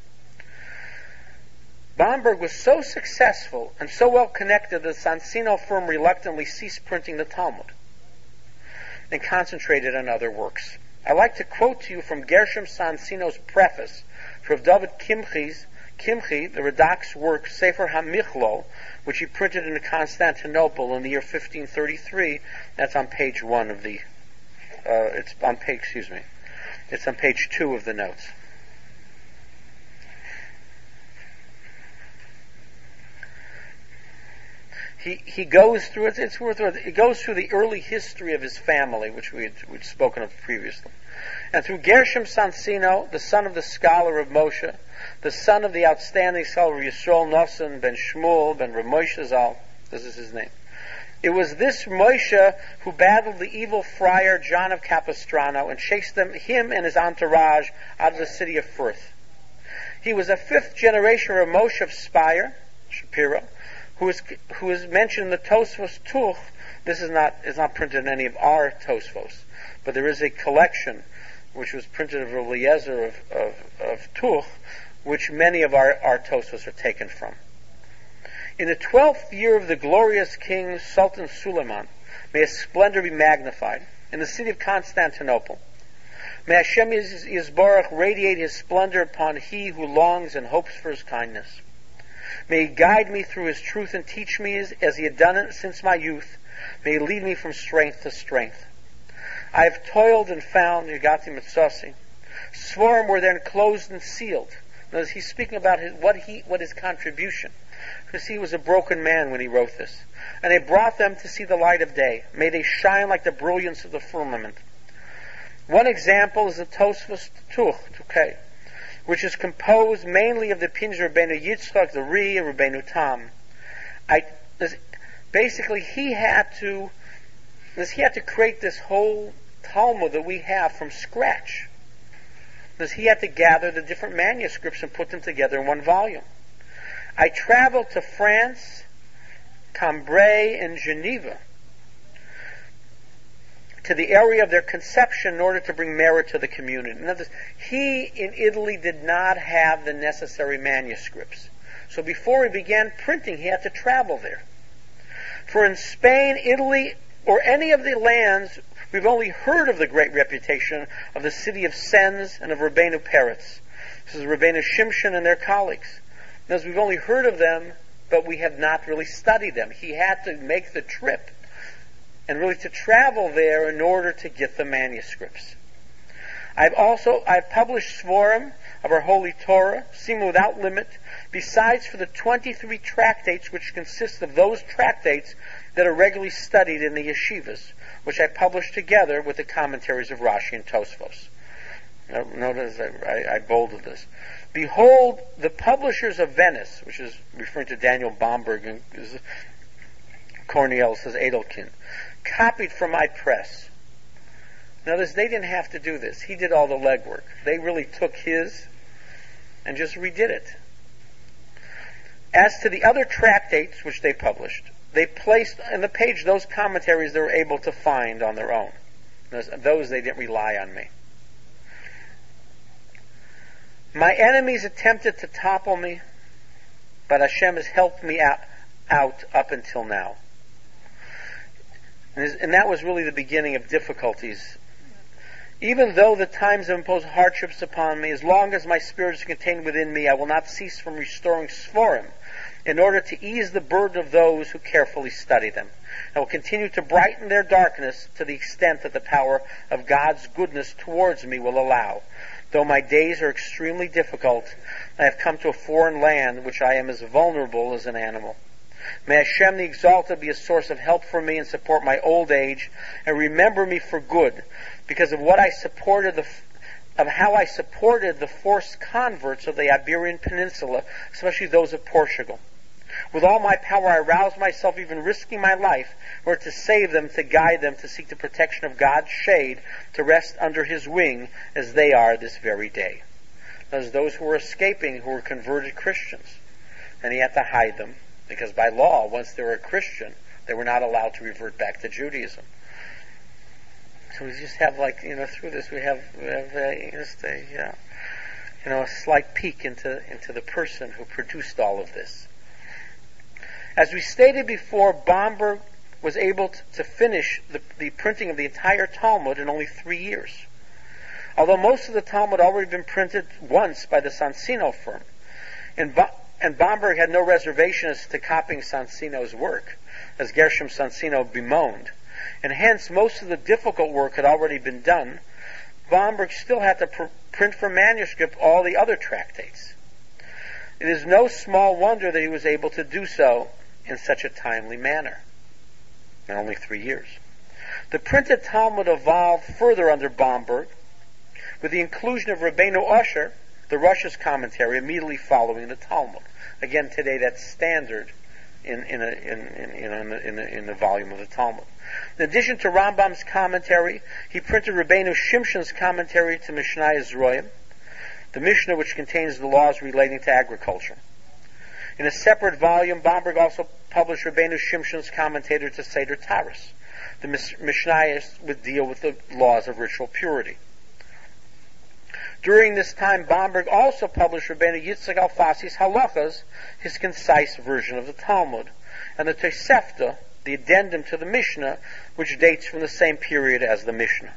Bomberg was so successful and so well connected that the Sansino firm reluctantly ceased printing the Talmud and concentrated on other works. I'd like to quote to you from Gershom Sansino's preface for David Kimchi's Kimchi, the Radak's work Sefer HaMichlo, which he printed in Constantinople in the year fifteen thirty-three. That's on page one of the. Uh, it's on page. Excuse me. It's on page two of the notes. He he goes through it. It's worth it. He goes through the early history of his family, which we had we'd spoken of previously, and through Gershom Sansino, the son of the scholar of Moshe, the son of the outstanding scholar of Yisroel Nosson ben Shmuel ben Rav Moshe Zal. This is his name. It was this Moshe who battled the evil friar John of Capistrano and chased them, him and his entourage out of the city of Firth. He was a fifth generation of Moshe of Speyer, Shapiro, who is who is mentioned in the Tosfos Tuch. This is not is not printed in any of our Tosfos, but there is a collection which was printed of Eliezer of, of, of Tuch, which many of our, our Tosfos are taken from. In the twelfth year of the glorious king Sultan Suleiman, may his splendor be magnified, in the city of Constantinople, may Hashem Yisborach radiate his splendor upon he who longs and hopes for his kindness. May he guide me through his truth and teach me as, as he had done it since my youth. May he lead me from strength to strength. I have toiled and found, Yagati Mitzasi. Svarim were then closed and sealed. Notice he's speaking about his, what he what his contribution. Because he was a broken man when he wrote this. And they brought them to see the light of day. May they shine like the brilliance of the firmament. One example is the Tosfos Tuch, Tukei, which is composed mainly of the opinions of Rabbeinu Yitzchak, the Ri, and Rabbeinu Tam. I, this, basically, he had to this, he had to create this whole Talmud that we have from scratch. Because he had to gather the different manuscripts and put them together in one volume. I traveled to France, Cambrai, and Geneva, to the area of their conception in order to bring merit to the community. In other words, he in Italy did not have the necessary manuscripts. So before he began printing, he had to travel there. For in Spain, Italy, or any of the lands, we've only heard of the great reputation of the city of Sens and of Rabbeinu Peretz. This is Rabbeinu Shimshon and their colleagues. As we've only heard of them, but we have not really studied them. He had to make the trip and really to travel there in order to get the manuscripts. I've also I've published Svarim of our Holy Torah, Sima without limit, besides for the twenty-three tractates which consist of those tractates that are regularly studied in the yeshivas, which I published together with the commentaries of Rashi and Tosfos. Now, notice I, I, I bolded this. Behold, the publishers of Venice, which is referring to Daniel Bomberg and Cornelius says Edelkind, copied from my press. Notice they didn't have to do this. He did all the legwork. They really took his and just redid it. As to the other tractates which they published, they placed on the page those commentaries they were able to find on their own. Those they didn't rely on me. My enemies attempted to topple me, but Hashem has helped me out, out up until now. And, and that was really the beginning of difficulties. Even though the times have imposed hardships upon me, as long as my spirit is contained within me, I will not cease from restoring Sforim in order to ease the burden of those who carefully study them. I will continue to brighten their darkness to the extent that the power of God's goodness towards me will allow. Though my days are extremely difficult, I have come to a foreign land which I am as vulnerable as an animal. May Hashem the Exalted be a source of help for me and support my old age, and remember me for good because of what I supported the of how I supported the forced converts of the Iberian Peninsula, especially those of Portugal. With all my power I roused myself, even risking my life, or to save them, to guide them, to seek the protection of God's shade, to rest under His wing, as they are this very day. As those who were escaping, who were converted Christians, and He had to hide them, because by law, once they were a Christian, they were not allowed to revert back to Judaism. So we just have, like, you know, through this we have, we have uh, just a, uh, you know, a slight peek into into the person who produced all of this. As we stated before, Bomberg was able to, to finish the, the printing of the entire Talmud in only three years. Although most of the Talmud had already been printed once by the Sansino firm, and, Bo- and Bomberg had no reservation as to copying Sansino's work, as Gershom Sansino bemoaned, and hence most of the difficult work had already been done, Bomberg still had to pr- print for manuscript all the other tractates. It is no small wonder that he was able to do so in such a timely manner, in only three years. The printed Talmud evolved further under Bomberg, with the inclusion of Rabbeinu Usher, the Rosh's commentary, immediately following the Talmud. Again, today that's standard in in a, in, in, you know, in, the, in, the, in the volume of the Talmud. In addition to Rambam's commentary, he printed Rabbeinu Shimshon's commentary to Mishnah Zroim, the Mishnah which contains the laws relating to agriculture. In a separate volume, Bomberg also published Rabbeinu Shimshon's commentator to Seder Taras. The Mishnayos would deal with the laws of ritual purity. During this time, Bomberg also published Rabbeinu Yitzchak Alfasi's Halachas, his concise version of the Talmud, and the Tosefta, the addendum to the Mishnah, which dates from the same period as the Mishnah.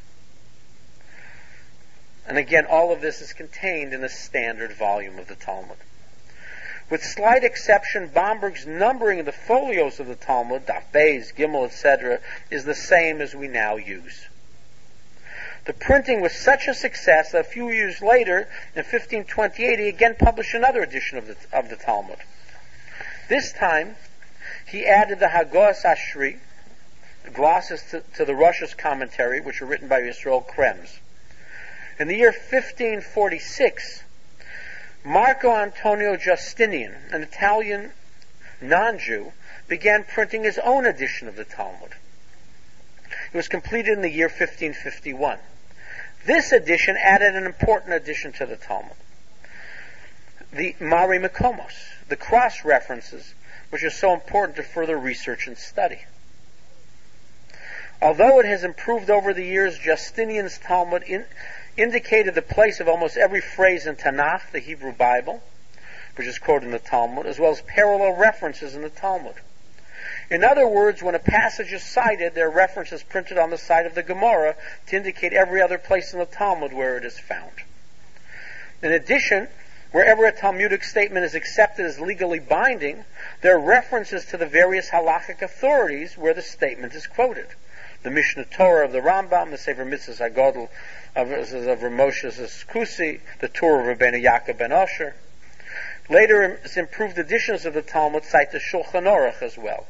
And again, all of this is contained in the standard volume of the Talmud. With slight exception, Bomberg's numbering of the folios of the Talmud, Daf Beis, Gimel, et cetera, is the same as we now use. The printing was such a success that a few years later, in fifteen twenty-eight, he again published another edition of the, of the Talmud. This time, he added the Hagos Ashri, the glosses to, to the Rosh's commentary, which were written by Yisrael Krems. In the year fifteen forty-six, Marco Antonio Justinian, an Italian non-Jew, began printing his own edition of the Talmud. It was completed in the year fifteen fifty-one. This edition added an important addition to the Talmud, the Mari Mekomos, the cross-references, which are so important to further research and study. Although it has improved over the years, Justinian's Talmud in, indicated the place of almost every phrase in Tanakh, the Hebrew Bible, which is quoted in the Talmud, as well as parallel references in the Talmud. In other words, when a passage is cited, there are references printed on the side of the Gemara to indicate every other place in the Talmud where it is found. In addition, wherever a Talmudic statement is accepted as legally binding, there are references to the various halachic authorities where the statement is quoted. The Mishnah Torah of the Rambam, the Sefer Mitzvahs HaGodel of, of Ramoshes Kusi, the Torah of Rabbeinu Yaakov ben Osher. Later, improved editions of the Talmud cite the Shulchan Aruch as well.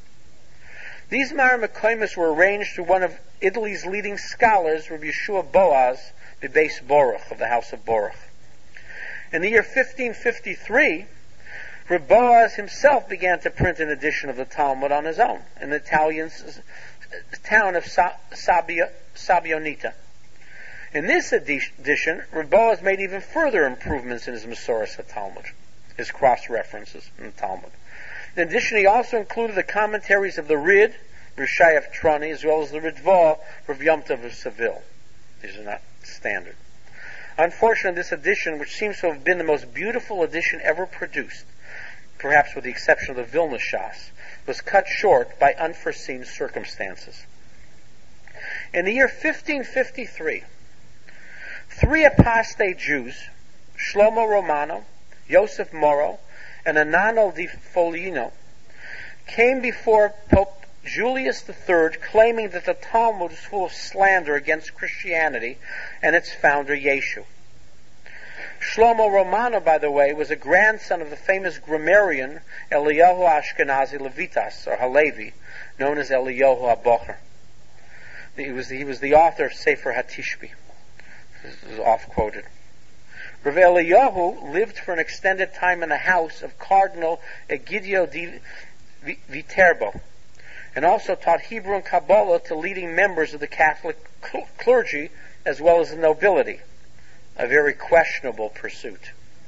These Mari Mekomos were arranged through one of Italy's leading scholars, Rabbi Yeshua Boaz, the Beis Boruch of the House of Boruch. In the year fifteen fifty-three, Rabbi Boaz himself began to print an edition of the Talmud on his own in the Italian town of Sa- Sabio, Sabionita. In this edition, Rabbi Boaz made even further improvements in his Masoras HaTalmud, his cross-references in the Talmud. In addition, he also included the commentaries of the Rid, Rishai of Trani, as well as the Ritva, Rav Yom Tov of Seville. These are not standard. Unfortunately, this edition, which seems to have been the most beautiful edition ever produced, perhaps with the exception of the Vilna Shas, was cut short by unforeseen circumstances. In the year fifteen fifty-three, three apostate Jews, Shlomo Romano, Yosef Moro, and Anano di Foligno, came before Pope Julius the Third claiming that the Talmud was full of slander against Christianity and its founder Yeshu. Shlomo Romano, by the way, was a grandson of the famous grammarian Eliyahu Ashkenazi Levitas, or Halevi, known as Eliyahu HaBocher. He was, he was the author of Sefer HaTishbi. This is oft-quoted. Rav Eliyahu lived for an extended time in the house of Cardinal Egidio di Viterbo, and also taught Hebrew and Kabbalah to leading members of the Catholic clergy as well as the nobility, a very questionable pursuit.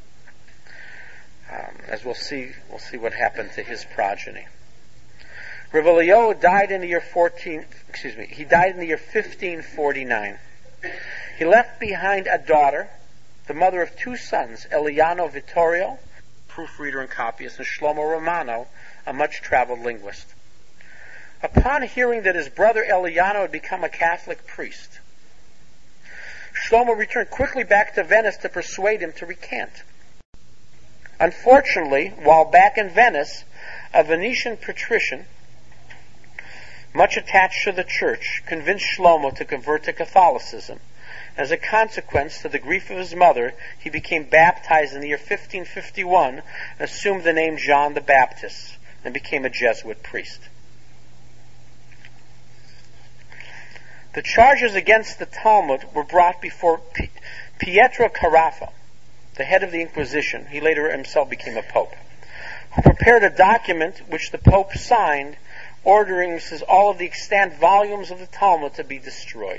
Um, as we'll see, we'll see what happened to his progeny. Rav Eliyahu died in the year fourteen. Excuse me. He died in the year fifteen forty-nine. He left behind a daughter, the mother of two sons, Eliano Vittorio, proofreader and copyist, and Shlomo Romano, a much-traveled linguist. Upon hearing that his brother Eliano had become a Catholic priest, Shlomo returned quickly back to Venice to persuade him to recant. Unfortunately, while back in Venice, a Venetian patrician, much attached to the church, convinced Shlomo to convert to Catholicism. As a consequence, to the grief of his mother, he became baptized in the year fifteen fifty-one and assumed the name John the Baptist and became a Jesuit priest. The charges against the Talmud were brought before P- Pietro Carafa, the head of the Inquisition. He later himself became a pope, who prepared a document which the Pope signed, ordering says, all of the extant volumes of the Talmud to be destroyed.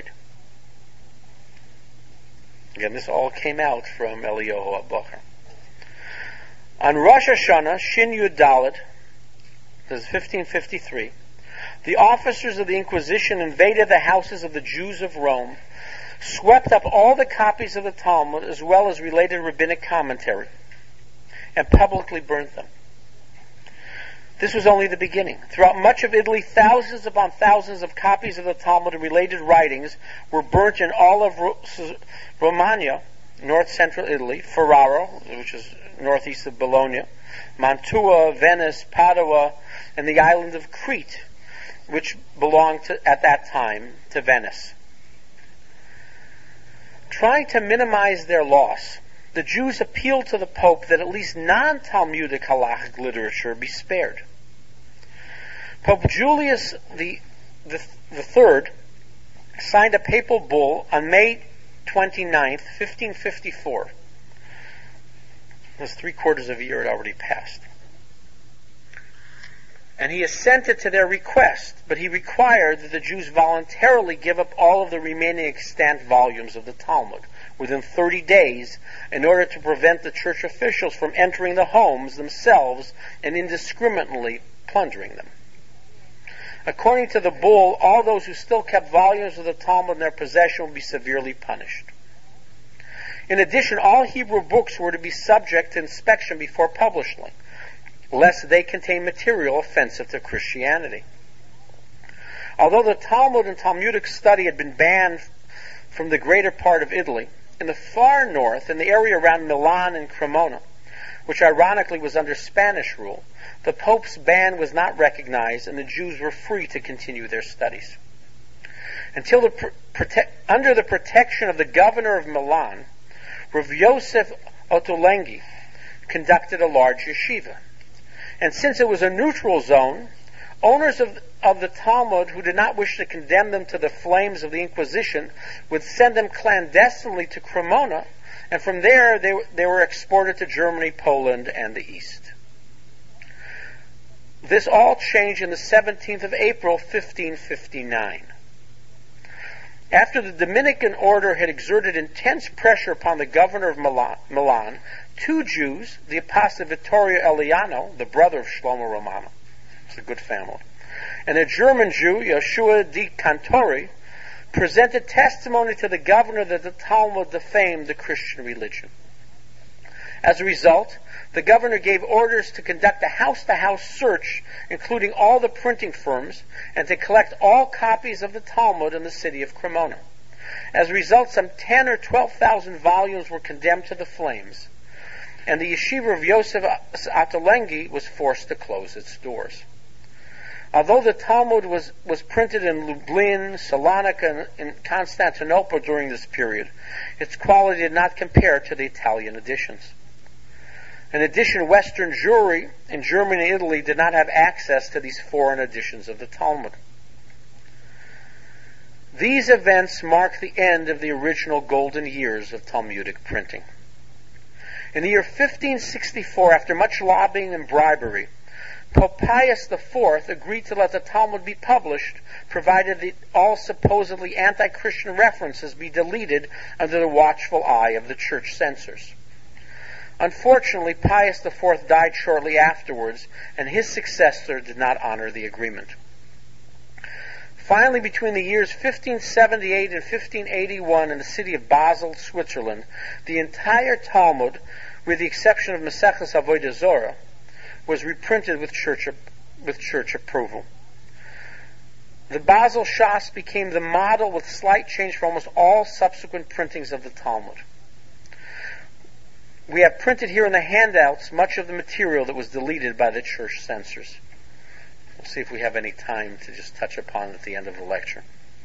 Again, this all came out from Eliyahu HaBocher. On Rosh Hashanah, Shin Yud Dalet, this is fifteen fifty-three, the officers of the Inquisition invaded the houses of the Jews of Rome, swept up all the copies of the Talmud as well as related rabbinic commentary, and publicly burnt them. This was only the beginning. Throughout much of Italy, thousands upon thousands of copies of the Talmud and related writings were burnt in all of Romagna, north-central Italy, Ferraro, which is northeast of Bologna, Mantua, Venice, Padua, and the island of Crete, which belonged to, at that time to Venice. Trying to minimize their loss, the Jews appealed to the Pope that at least non-Talmudic halachic literature be spared. Pope Julius the, the, the Third signed a papal bull on May twenty-ninth, fifteen fifty-four. It was three quarters of a year had already passed. And he assented to their request, but he required that the Jews voluntarily give up all of the remaining extant volumes of the Talmud within thirty days in order to prevent the church officials from entering the homes themselves and indiscriminately plundering them. According to the bull, all those who still kept volumes of the Talmud in their possession would be severely punished. In addition, all Hebrew books were to be subject to inspection before publishing, lest they contain material offensive to Christianity. Although the Talmud and Talmudic study had been banned from the greater part of Italy, in the far north, in the area around Milan and Cremona, which ironically was under Spanish rule, the Pope's ban was not recognized and the Jews were free to continue their studies. Until the prote- under the protection of the governor of Milan, Rav Yosef Ottolenghi conducted a large yeshiva. And since it was a neutral zone, owners of, of the Talmud who did not wish to condemn them to the flames of the Inquisition would send them clandestinely to Cremona, and from there they, they were exported to Germany, Poland, and the East. This all changed on the seventeenth of April, fifteen fifty-nine. After the Dominican order had exerted intense pressure upon the governor of Milan, Milan two Jews, the apostle Vittorio Eliano, the brother of Shlomo Romano, it's a good family, and a German Jew, Yeshua di Cantori, presented testimony to the governor that the Talmud defamed the Christian religion. As a result, the governor gave orders to conduct a house-to-house search, including all the printing firms, and to collect all copies of the Talmud in the city of Cremona. As a result, some ten or twelve thousand volumes were condemned to the flames, and the yeshiva of Yosef Ottolenghi was forced to close its doors. Although the Talmud was, was printed in Lublin, Salonika, and Constantinople during this period, its quality did not compare to the Italian editions. In addition, Western Jewry in Germany and Italy did not have access to these foreign editions of the Talmud. These events mark the end of the original golden years of Talmudic printing. In the year fifteen sixty-four, after much lobbying and bribery, Pope Pius the Fourth agreed to let the Talmud be published, provided that all supposedly anti-Christian references be deleted under the watchful eye of the church censors. Unfortunately, Pius the Fourth died shortly afterwards, and his successor did not honor the agreement. Finally, between the years fifteen seventy-eight and fifteen eighty-one in the city of Basel, Switzerland, the entire Talmud, with the exception of Maseches Avodah Zorah, was reprinted with church, with church approval. The Basel Shas became the model with slight change for almost all subsequent printings of the Talmud. We have printed here in the handouts much of the material that was deleted by the church censors. We'll see if we have any time to just touch upon it at the end of the lecture.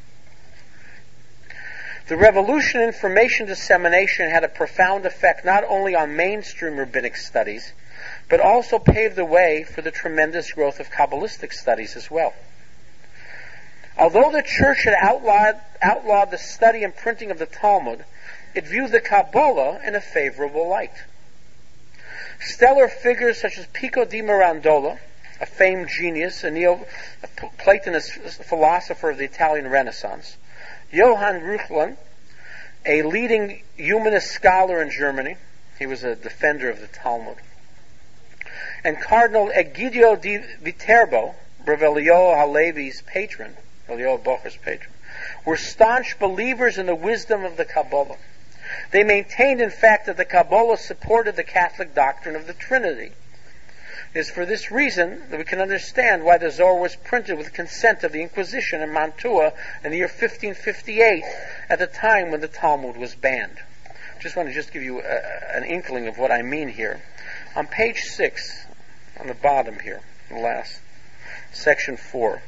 The revolution in information dissemination had a profound effect not only on mainstream rabbinic studies, but also paved the way for the tremendous growth of Kabbalistic studies as well. Although the church had outlawed, outlawed the study and printing of the Talmud, it viewed the Kabbalah in a favorable light. Stellar figures such as Pico di Mirandola, a famed genius, a Neo-Platonist philosopher of the Italian Renaissance, Johann Reuchlin, a leading humanist scholar in Germany, he was a defender of the Talmud, and Cardinal Egidio di Viterbo, Rav Eliyahu Halevi's patron, Eliyahu Bocher's patron, were staunch believers in the wisdom of the Kabbalah. They maintained, in fact, that the Kabbalah supported the Catholic doctrine of the Trinity. It is for this reason that we can understand why the Zohar was printed with consent of the Inquisition in Mantua in the year fifteen fifty-eight, at the time when the Talmud was banned. Just want to just give you a, an inkling of what I mean here. On page six, on the bottom here, the last, section four.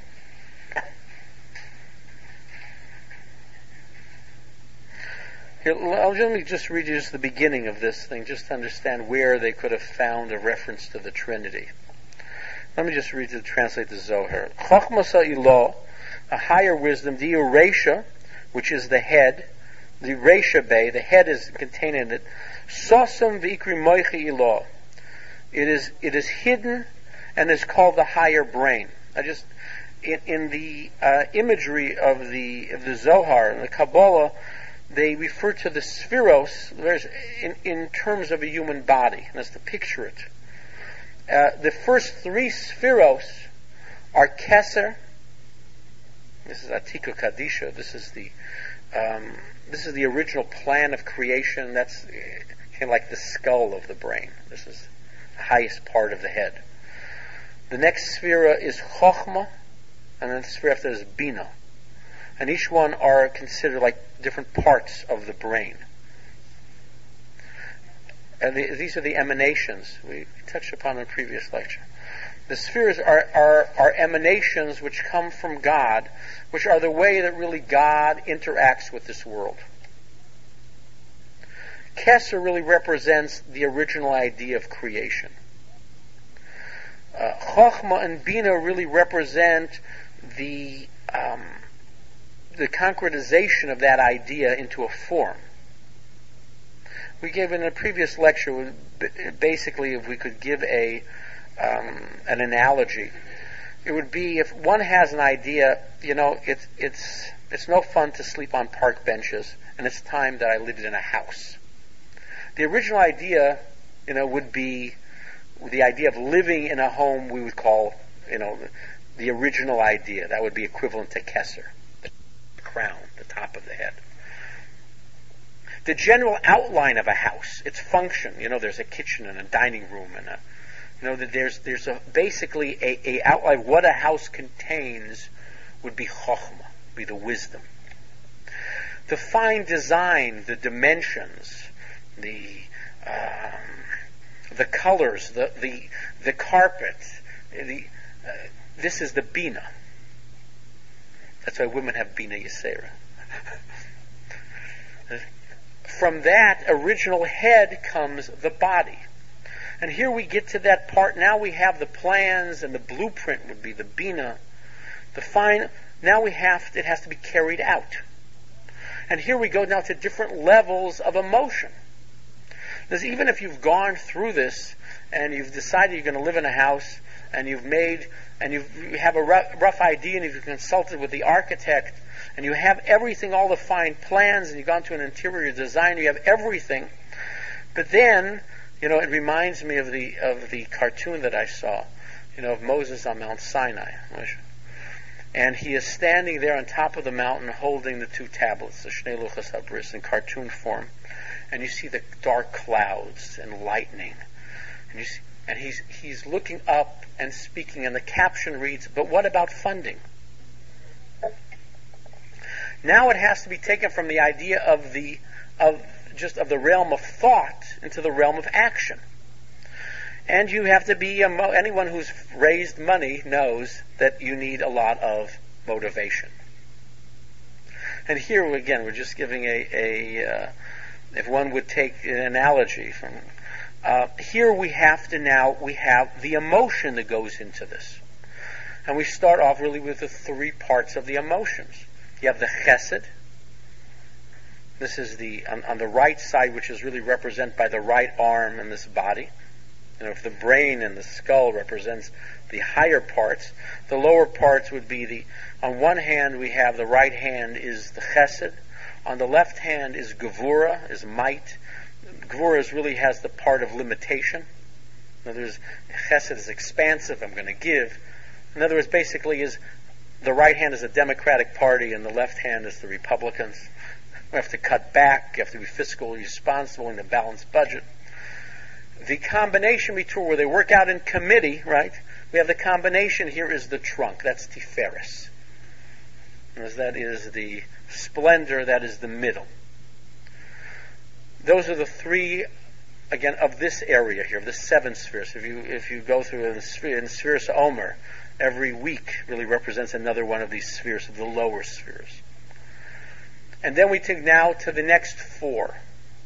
Here, let me just read you just the beginning of this thing, just to understand where they could have found a reference to the Trinity. Let me just read to translate the Zohar. Chochmas ha'Ilah, a higher wisdom, the Uresha, which is the head, the Resha Bay, the head is contained in it. Sosam v'ikri moichi ilah. It is it is hidden and is called the higher brain. I just in, in the uh, imagery of the of the Zohar and the Kabbalah, they refer to the spheros in, in terms of a human body, and that's to picture it. Uh, the first three spheros are Keser. This is Atika Kadisha. This is the um, this is the original plan of creation. That's kind of like the skull of the brain. This is the highest part of the head. The next sphere is Chochmah, and then the sphere after is Bina. And each one are considered like different parts of the brain. And the, these are the emanations we touched upon in a previous lecture. The spheres are, are, are emanations which come from God, which are the way that really God interacts with this world. Keser really represents the original idea of creation. Uh, Chochmah and Bina really represent the um, the concretization of that idea into a form. We gave in a previous lecture, basically, if we could give a um, an analogy, it would be if one has an idea, you know, it's it's it's no fun to sleep on park benches, and it's time that I lived in a house. The original idea, you know, would be the idea of living in a home we would call, you know, the, the original idea. That would be equivalent to Keser, the crown, the top of the head. The general outline of a house, its function, you know, there's a kitchen and a dining room and a, you know, that there's there's a basically a, a outline. What a house contains would be chokhmah, be the wisdom. The fine design, the dimensions, the um, the colors, the the the carpet, the uh, this is the Bina. That's why women have Bina Yisera. From that original head comes the body. And here we get to that part. Now we have the plans, and the blueprint would be the Bina. The fine. Now we have, it has to be carried out. And here we go now to different levels of emotion. Because even if you've gone through this, and you've decided you're going to live in a house, and you've made, and you've, you have a rough, rough idea, and you've consulted with the architect, and you have everything, all the fine plans, and you've gone to an interior designer, you have everything. But then, you know, it reminds me of the of the cartoon that I saw, you know, of Moses on Mount Sinai. And he is standing there on top of the mountain holding the two tablets, the Shnei Luchos HaBris, in cartoon form. And you see the dark clouds and lightning. And you see, and he's he's looking up and speaking, and the caption reads, "But what about funding?" Now it has to be taken from the idea of the of just of the realm of thought into the realm of action. And you have to be, um, anyone who's raised money knows that you need a lot of motivation. And here again, we're just giving a, a uh, if one would take an analogy from, uh, here we have to now, we have the emotion that goes into this. And we start off really with the three parts of the emotions. You have the chesed. This is the, on, on the right side, which is really represented by the right arm and this body. You know, if the brain and the skull represents the higher parts, the lower parts would be the, on one hand we have the right hand is the chesed, on the left hand is gevura, is might. Gevura is really has the part of limitation. In other words, chesed is expansive, I'm going to give. In other words, basically is, the right hand is the Democratic Party and the left hand is the Republicans. We have to cut back, you have to be fiscally responsible in a balanced budget. The combination between where they work out in committee, right? We have the combination here is the trunk. That's Tiferes. As that is the splendor, that is the middle. Those are the three, again, of this area here, of the seven spheres. If you if you go through the sphere, in Spheres Omer, every week really represents another one of these spheres, of the lower spheres. And then we take now to the next four.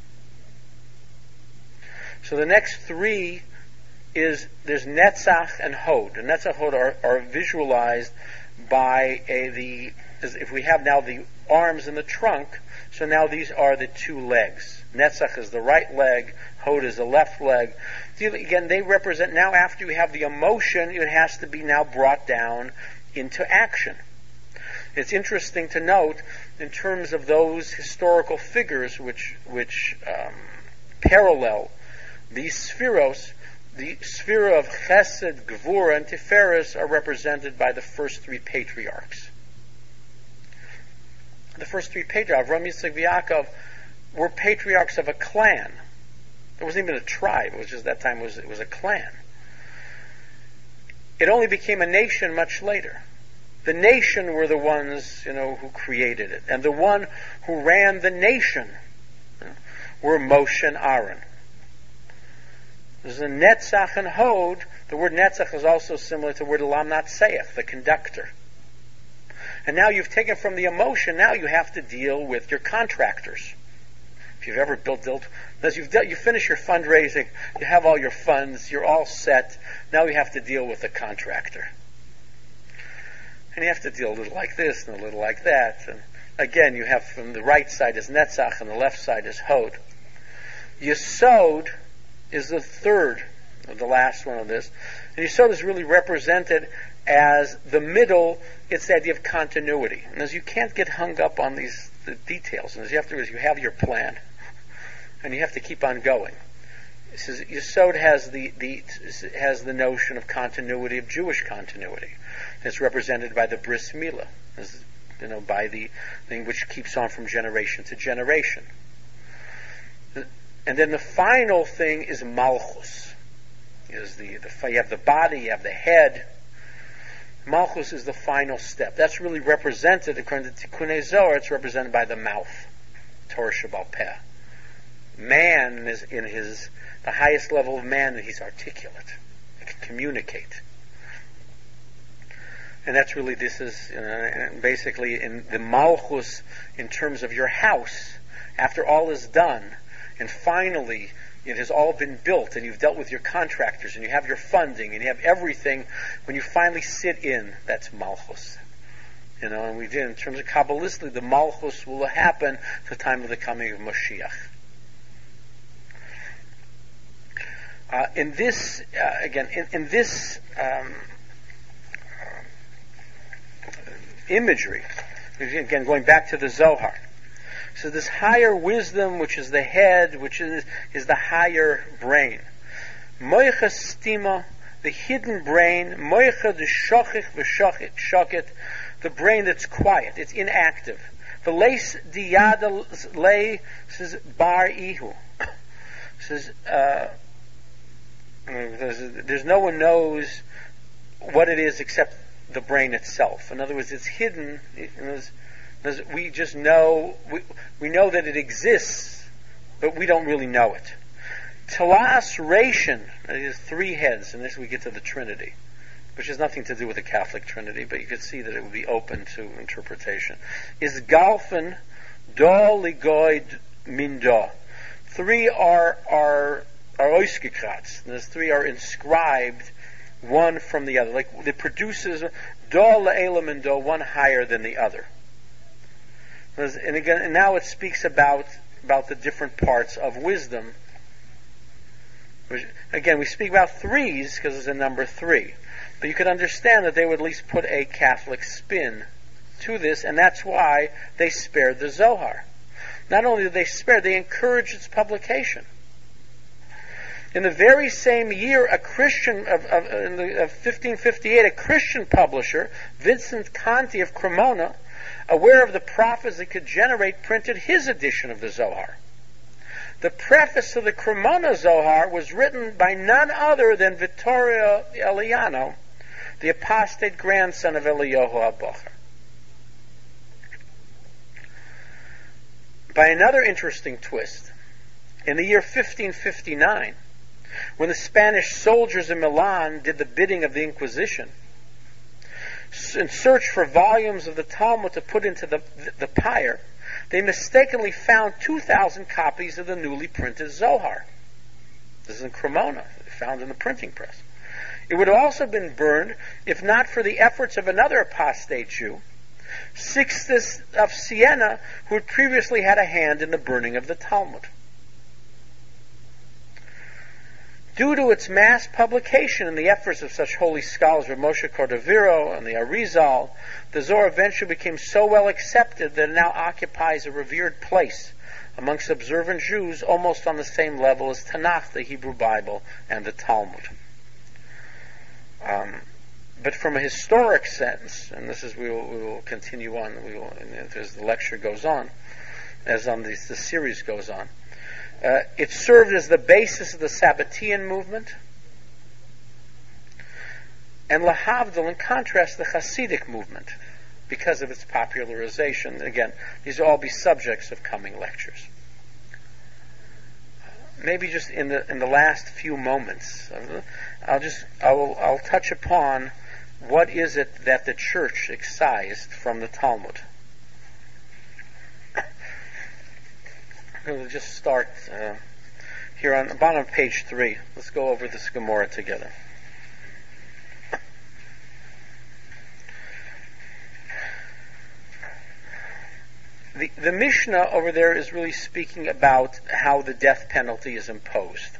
So the next three is, there's Netzach and Hod. And Netzach and Hod are, are visualized by a, the, if we have now the arms and the trunk, so now these are the two legs. Netzach is the right leg, Hod is the left leg. Again, they represent, now after you have the emotion, it has to be now brought down into action. It's interesting to note, in terms of those historical figures which, which um, parallel these spheros, the sphere of Chesed, Gevura, and Tiferes are represented by the first three patriarchs. The first three patriarchs, Avram, Yitzchak, Yaakov, were patriarchs of a clan. It wasn't even a tribe. It was just that time it was, it was a clan. It only became a nation much later. The nation were the ones, you know, who created it. And the one who ran the nation were Moshe and Aaron. There's a Netzach and Hod. The word Netzach is also similar to the word Elam Natseach, the conductor. And now you've taken from the emotion, now you have to deal with your contractors. If you've ever built, built as you've done, you finish your fundraising, you have all your funds, you're all set, now you have to deal with the contractor. And you have to deal a little like this and a little like that. And again, you have from the right side is Netzach and the left side is Hod. Yesod is the third, or the last one of this. And Yesod is really represented as the middle. It's the idea of continuity. And as you can't get hung up on these the details, and as you have to, as you have your plan, and you have to keep on going. This is, Yesod has the, the has the notion of continuity, of Jewish continuity. It's represented by the bris milah, as, you know, by the thing which keeps on from generation to generation. And then the final thing is Malchus. Is the, the you have the body, you have the head. Malchus is the final step. That's really represented, according to Tikkunei Zohar, it's represented by the mouth, Torah Shebal Peh. Man is in his the highest level of man, and he's articulate. He can communicate. And that's really, this is uh, basically in the Malchus in terms of your house. After all is done, and finally it has all been built, and you've dealt with your contractors, and you have your funding, and you have everything, when you finally sit in, that's Malchus. You know, and we did, in terms of Kabbalistically, the Malchus will happen at the time of the coming of Moshiach. Uh, in this, uh, again, in, in this um, imagery, again, going back to the Zohar, so this higher wisdom, which is the head, which is is the higher brain. Moicha stima, the hidden brain. Moicha the shochich v'shochet, shochet, the brain that's quiet, it's inactive. The leis diyada lay says bar ihu. Says uh, there's, there's no one knows what it is except the brain itself. In other words, it's hidden. It, it's, we just know, we, we know that it exists, but we don't really know it. Telas Ration, it is three heads, and this we get to the Trinity, which has nothing to do with the Catholic Trinity, but you could see that it would be open to interpretation. Is Galfen Do Ligoid Mindo. Three are are are oisgekrats. Those three are inscribed one from the other. Like it produces Do Le'ela Mindo, one higher than the other. And again, and now it speaks about about the different parts of wisdom. Which, again, we speak about threes because it's a number three. But you could understand that they would at least put a Catholic spin to this, and that's why they spared the Zohar. Not only did they spare, they encouraged its publication. In the very same year, a Christian of, of, in the, of fifteen fifty-eight, a Christian publisher, Vincent Conti of Cremona, aware of the profits it could generate, printed his edition of the Zohar. The preface to the Cremona Zohar was written by none other than Vittorio Eliano, the apostate grandson of Eliyahu HaBocher. By another interesting twist, in the year fifteen fifty-nine, when the Spanish soldiers in Milan did the bidding of the Inquisition, in search for volumes of the Talmud to put into the, the, the pyre, they mistakenly found two thousand copies of the newly printed Zohar. This is in Cremona, found in the printing press. It would have also been burned if not for the efforts of another apostate Jew, Sixtus of Siena, who had previously had a hand in the burning of the Talmud. Due to its mass publication and the efforts of such holy scholars as Moshe Cordovero and the Arizal, the Zohar eventually became so well accepted that it now occupies a revered place amongst observant Jews, almost on the same level as Tanakh, the Hebrew Bible, and the Talmud. Um, but from a historic sense, and this is we will, we will continue on, we will, as the lecture goes on, as on this, the series goes on. Uh, it served as the basis of the Sabbatean movement, and lahavdil, in contrast, the Hasidic movement, because of its popularization. Again, these will all be subjects of coming lectures. Maybe just in the in the last few moments, I'll just I will I'll touch upon what is it that the church excised from the Talmud. We'll just start uh, here on the bottom of page three. Let's go over this Gemara together. The, the Mishnah over there is really speaking about how the death penalty is imposed.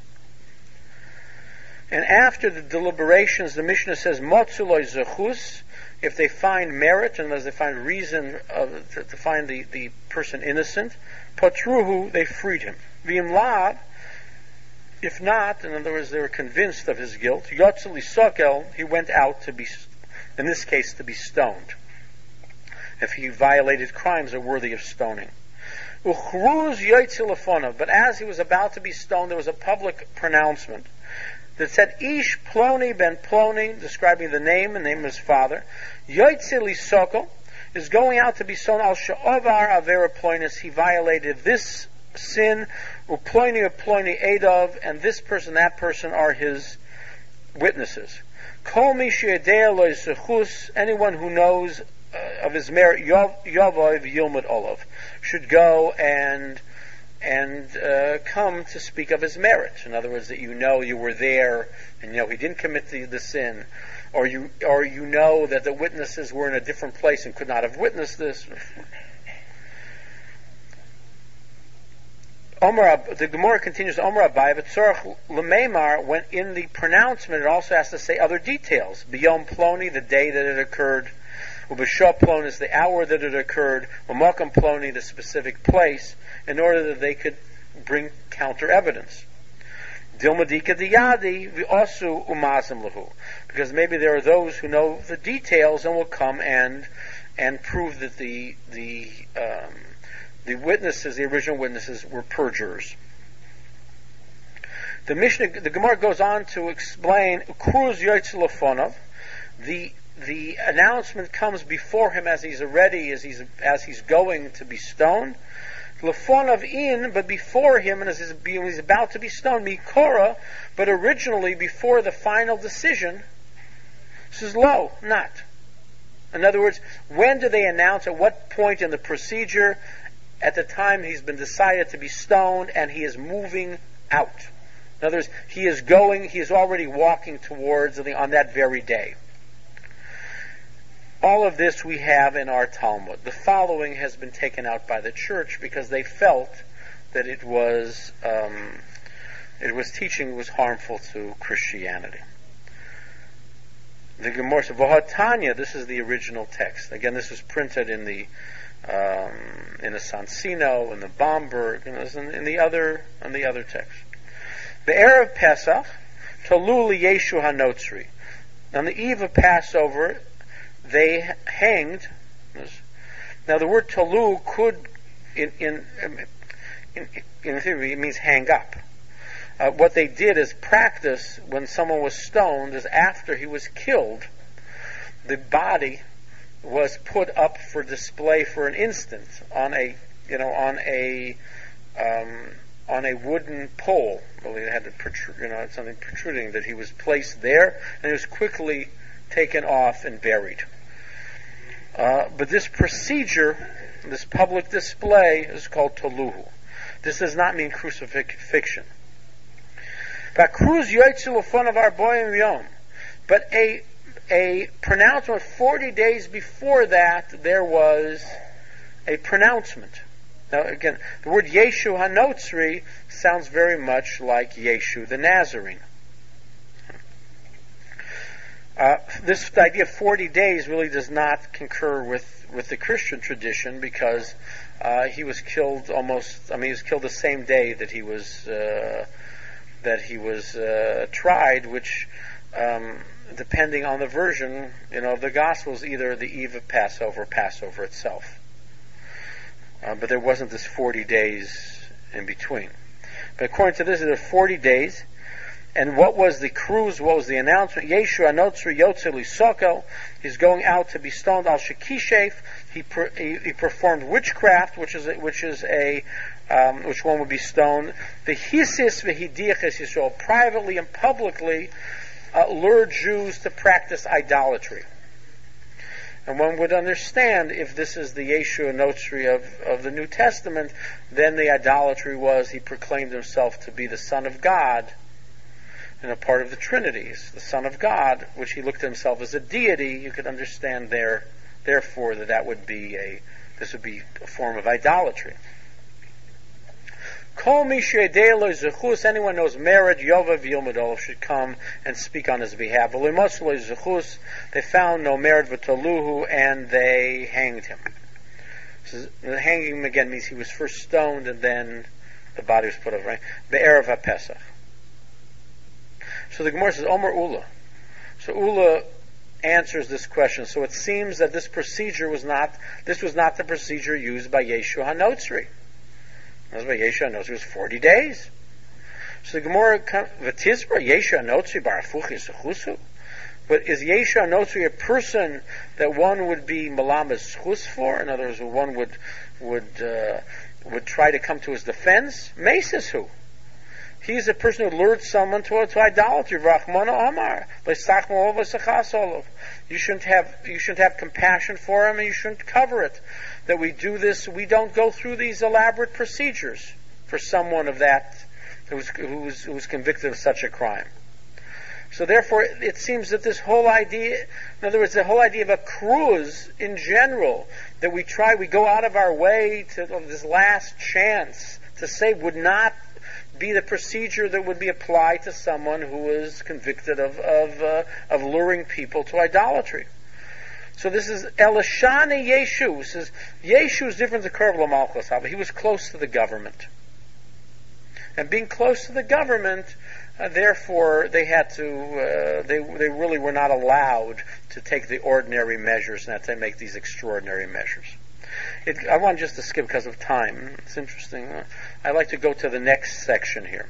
And after the deliberations, the Mishnah says, Motzuloi zechus, if they find merit, and as they find reason of, to, to find the, the person innocent, Patruhu, they freed him. V'imla, if not, in other words, they were convinced of his guilt, Yotzeli Sokel, he went out to be, in this case, to be stoned. If he violated crimes that are worthy of stoning. Uchruz Yotzilafona, but as he was about to be stoned, there was a public pronouncement that said, Ish Ploni ben Ploni, describing the name and name of his father, Yotzeli Sokel, is going out to be stoned al she'ovar avera ploinus, he violated this sin, uploni uploni edov, and this person, that person are his witnesses. Kol mi she'yedei lo zechus, anyone who knows uh, of his merit, yavov yilmud olav, should go and and uh, come to speak of his merit. In other words, that you know you were there, and you know he didn't commit the, the sin, or you or you know that the witnesses were in a different place and could not have witnessed this. Omar, the Gemara continues, Omar Abai, v'tzorach l'meimar, when in the pronouncement it also has to say other details. B'yom ploni, the day that it occurred. U'b'shah ploni is the hour that it occurred. U'makam ploni, the specific place, in order that they could bring counter evidence. Dilmadika diyadi v'osu umazim lahu, because maybe there are those who know the details and will come and and prove that the the um, the witnesses, the original witnesses, were perjurers. The Mishnah, the Gemara goes on to explain Kruz Yotze Lefonov. The the announcement comes before him as he's ready, as he's as he's going to be stoned. Lefonov in, but before him, and as he's, when he's about to be stoned, Mikora, but originally before the final decision. This is lo, not. In other words, when do they announce? At what point in the procedure? At the time he's been decided to be stoned, and he is moving out. In other words, he is going, he is already walking towards the, on that very day. All of this we have in our Talmud. The following has been taken out by the church because they felt that it was um, it was teaching was harmful to Christianity. The Gemara says, V'hatanya, this is the original text. Again, this was printed in the um, in the Sansino, in the Bomberg, and in, in the other in the other text. The Erev Pesach, Tolu Yeshu HaNotzri. On the eve of Passover, they hanged. Now, the word Tolu could, in in in, in theory, it means hang up. Uh, what they did is practice when someone was stoned is after he was killed, the body was put up for display for an instant on a, you know, on a, um, on a wooden pole. Well, it had to protrude, you know, something protruding, that he was placed there, and he was quickly taken off and buried. Uh, but this procedure, this public display, is called toluhu. This does not mean crucifixion. But a a pronouncement forty days before that, there was a pronouncement. Now again, the word Yeshu HaNotzri sounds very much like Yeshu the Nazarene. Uh, this idea of forty days really does not concur with, with the Christian tradition, because uh, he was killed almost, I mean, he was killed the same day that he was uh, that he was uh, tried, which, um, depending on the version, you know, of the Gospels, either the eve of Passover or Passover itself. Uh, but there wasn't this forty days in between. But according to this, there are forty days. And what was the cruise? What was the announcement? Yeshu Anotzri Yotze Lisoko. He's going out to be stoned al Shekishef. He, per, he he performed witchcraft, which is a, which is a um, which one would be stoned. The Hisis v'Hidiaches Yisrael, privately and publicly uh, lured Jews to practice idolatry. And one would understand, if this is the Yeshu Anotzri of of the New Testament, then the idolatry was he proclaimed himself to be the Son of God, and a part of the Trinity, the Son of God, which he looked at himself as a deity. You could understand there, therefore, that that would be a, this would be a form of idolatry. Kol mi she'yedei lo zechus, anyone knows merit, yovav yilmud olav, should come and speak on his behalf. V'limos lo zechus, they found no merit v'toluhu, and they hanged him. So, hanging him again means he was first stoned, and then the body was put over. Right? Be'erev HaPesach. So the Gemara says, Omer Ula. So Ula answers this question. So it seems that this procedure was not, this was not the procedure used by Yeshu HaNotzri. That was by Yeshu HaNotzri. It was forty days. So the Gemara, V'tizbra Yeshu HaNotzri barafuch yisachusu. But is Yeshu HaNotzri a person that one would be malamas chus for? In other words, one would would uh, would try to come to his defense? Mesis who? He is a person who lured someone to, to idolatry. You shouldn't have you shouldn't have compassion for him, and you shouldn't cover it. That we do this, we don't go through these elaborate procedures for someone of that who's who's who's convicted of such a crime. So therefore, it seems that this whole idea, in other words, the whole idea of a cruise in general, that we try, we go out of our way to of this last chance to say, would not be the procedure that would be applied to someone who is convicted of of, uh, of luring people to idolatry. So this is Elishane Yeshu. This is Yeshu is different than Kerv Lamalchus. He was close to the government, and being close to the government, uh, therefore they had to. Uh, they they really were not allowed to take the ordinary measures, and that they make these extraordinary measures. It, I want just to skip because of time. It's interesting. Uh, I'd like to go to the next section here,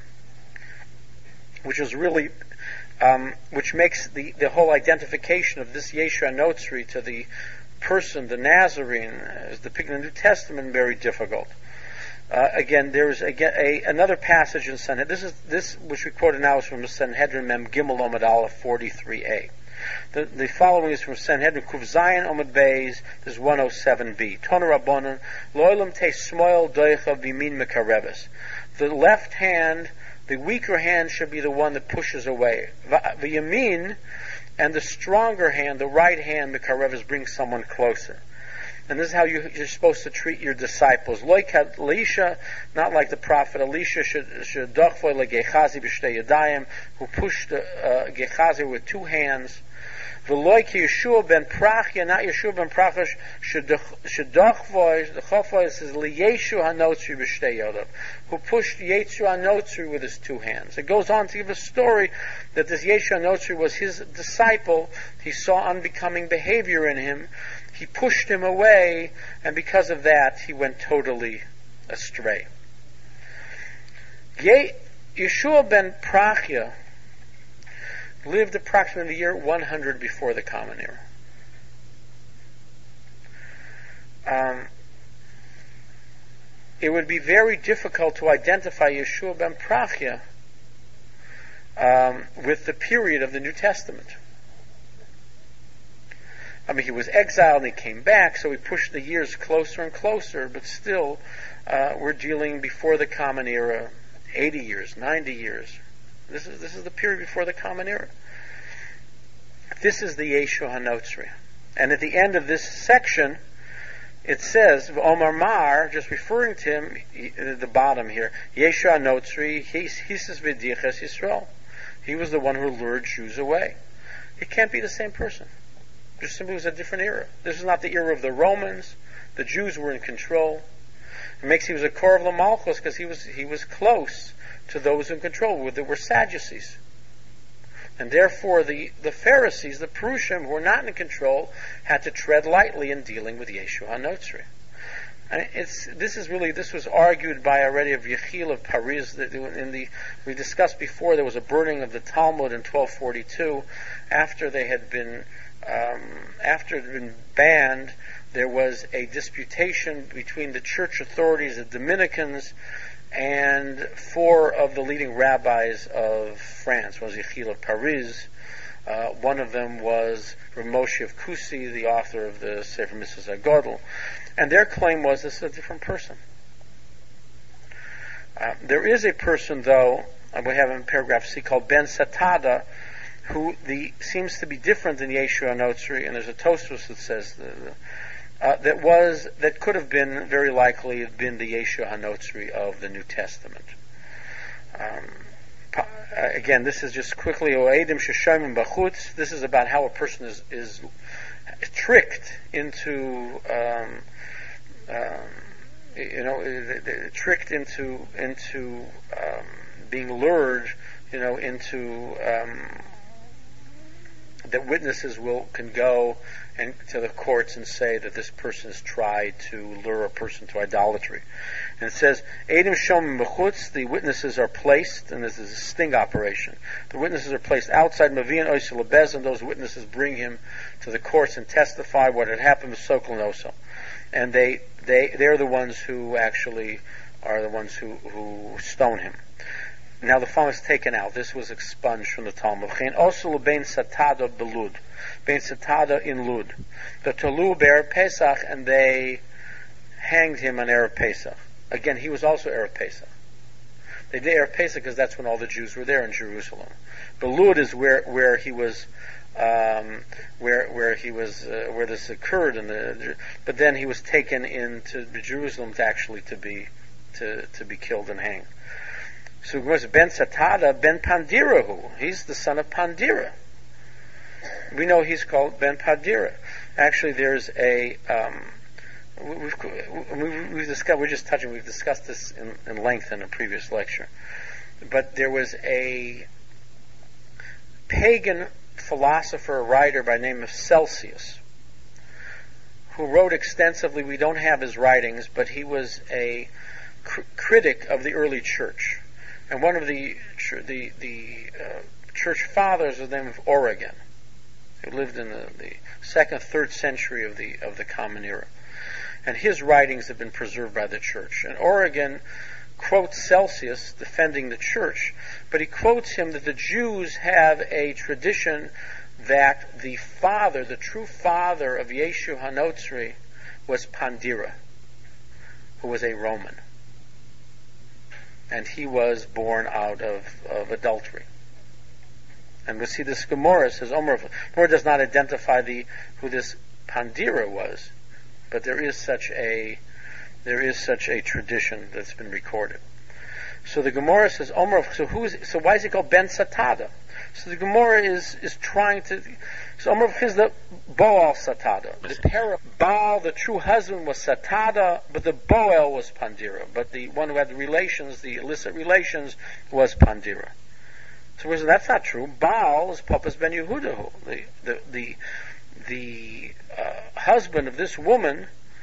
which is really, um, which makes the, the whole identification of this Yeshu HaNotzri to the person, the Nazarene, as depicted in the New Testament, very difficult. Uh, again, there is again a, another passage in Sanhedrin. This is this which we quoted now is from Sanhedrin Mem Gimel Omid Aleph forty-three a. The, the following is from Sanhedrin Kuv Zayin Omid Beis. This is one oh seven b. Ton Rabbanon Loilam Te Smoil Doicha Bimin Mekareves. The left hand, the weaker hand, should be the one that pushes away. The Yamin, and the stronger hand, the right hand, Mekareves, brings someone closer. And this is how you, you're supposed to treat your disciples. Like Elisha, not like the prophet Elisha, should should dochvoy like Gehazi b'shtei yadayim, who pushed uh, Gehazi with two hands. V'loy ki Yeshua ben Prachya, not Yeshua ben Prachya, should dochvoy. The chofvoy says liyeshu hanotzri b'shtei yodav, who pushed Yeshu hanotzri with his two hands. It goes on to give a story that this Yeshu hanotzri was his disciple. He saw unbecoming behavior in him. He pushed him away, and because of that, he went totally astray. Ye- Yeshua ben Prachya lived approximately the year one hundred before the Common Era. Um, it would be very difficult to identify Yeshua ben Prachya um, with the period of the New Testament. I mean, he was exiled and he came back, so we pushed the years closer and closer, but still, uh, we're dealing before the Common Era, eighty years, ninety years. This is this is the period before the Common Era. This is the Yeshu HaNotzri. And at the end of this section, it says, Omar Mar, just referring to him, at the bottom here, Yeshu HaNotzri, Hisis V'diches Yisrael. He was the one who lured Jews away. It can't be the same person. Just simply was a different era. This is not the era of the Romans. The Jews were in control. It makes he was a Korv Lamalchus because he was he was close to those in control. There were Sadducees, and therefore the, the Pharisees, the Perushim, who were not in control, had to tread lightly in dealing with Yeshu HaNotzri. And it's this is really this was argued by already of Yechiel of Paris. That in the we discussed before, there was a burning of the Talmud in twelve forty-two after they had been. Um, after it had been banned, there was a disputation between the church authorities, the Dominicans, and four of the leading rabbis of France. One was Yechiel of Paris. Uh, one of them was Rav Moshe of Kusi, the author of the Sefer Mitzvos HaGodel. And their claim was this is a different person. Uh, there is a person, though, uh, we have in paragraph C, called Ben Satada, who the seems to be different than Yeshu HaNotzri, and there's a Tosfos that says the, the, uh, that was that could have been very likely have been the Yeshu HaNotzri of the New Testament. Um, uh, again, this is just quickly Oedim Sheshomim Bachutz. This is about how a person is is tricked into um, um, you know tricked into into um, being lured you know into um, that witnesses will can go and to the courts and say that this person has tried to lure a person to idolatry. And it says, Eidim Shomim B'chutz, the witnesses are placed, and this is a sting operation. The witnesses are placed outside Mavian Oisel Lebez, and those witnesses bring him to the courts and testify what had happened with Sokol and Oso. And they, they, they're the ones who actually are the ones who, who stone him. Now the following is taken out. This was expunged from the Talmud. Also ben satada belud, ben satada in Lud. The Talu be'erev Pesach, and they hanged him on erev Pesach. Again, he was also erev Pesach. They did erev Pesach because that's when all the Jews were there in Jerusalem. Belud is where where he was, um, where where he was, uh, where this occurred. In the, but then he was taken into Jerusalem to actually to be to to be killed and hanged. So it was Ben Satada, Ben Pandirahu. He's the son of Pandira. We know he's called Ben Pandira. Actually, there's a um, we've, we've, we've discussed. We're just touching. We've discussed this in, in length in a previous lecture. But there was a pagan philosopher, writer by the name of Celsius, who wrote extensively. We don't have his writings, but he was a cr- critic of the early church. And one of the the the uh, church fathers was the name of Origen, who lived in the, the second, third century of the of the Common Era, and his writings have been preserved by the church. And Origen quotes Celsius defending the church, but he quotes him that the Jews have a tradition that the father, the true father of Yeshu HaNotzri, was Pandira, who was a Roman. And he was born out of, of adultery. And we see this Gemara says, Omer, Gemara does not identify the who this Pandira was, but there is such a there is such a tradition that's been recorded. So the Gemara says, Omer, so who's so why is it called Ben Satada? So the Gemara is is trying to. So Omer is the Boal Satada. The para Baal, the true husband, was Satada, but the Boel was Pandira. But the one who had the relations, the illicit relations, was Pandira. So that's not true. Baal is Papas ben Yehudahu. The the the the uh, husband of this woman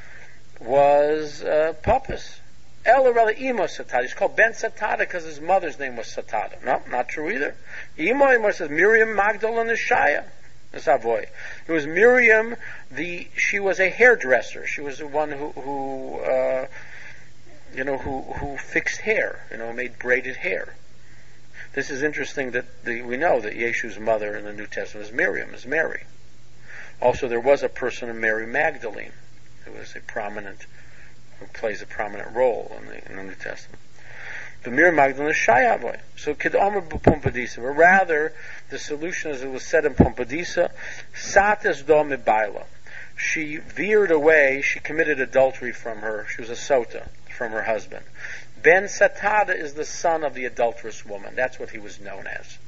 was uh, Papas. El Ima Satada. He's called Ben Satada because his mother's name was Satada. No, not true either. Ima Ima says Miriam Magdalene Shaya. Savoy. It was Miriam. The she was a hairdresser. She was the one who, who uh, you know, who who fixed hair. You know, made braided hair. This is interesting that the, we know that Yeshu's mother in the New Testament is Miriam, is Mary. Also, there was a person of Mary Magdalene who was a prominent, who plays a prominent role in the, in the New Testament. The Miriam Magdalene is Shayavoy. So Kedomer Pompadisa, but rather the solution, as it was said in Pompadisa, Satas do Mibaila. She veered away. She committed adultery from her. She was a sota from her husband. Ben Satada is the son of the adulterous woman. That's what he was known as.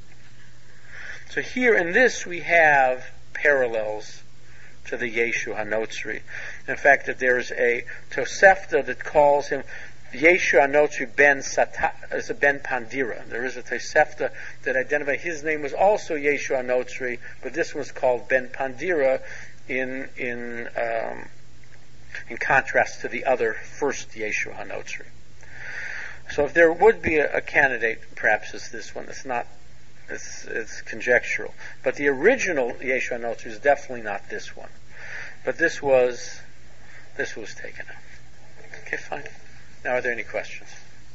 So here in this we have parallels to the Yeshu HaNotzri. In fact, that there's a Tosefta that calls him Yeshu HaNotzri ben Sata, is a ben Pandira. There is a Tosefta that identifies his name was also Yeshu HaNotzri, but this was called Ben Pandira in in um, in contrast to the other first Yeshu HaNotzri. So if there would be a, a candidate, perhaps it's this one. It's not. It's, it's conjectural. But the original Yeshu HaNotzri is definitely not this one. But this was this was taken out. Okay, fine. Now, are there any questions?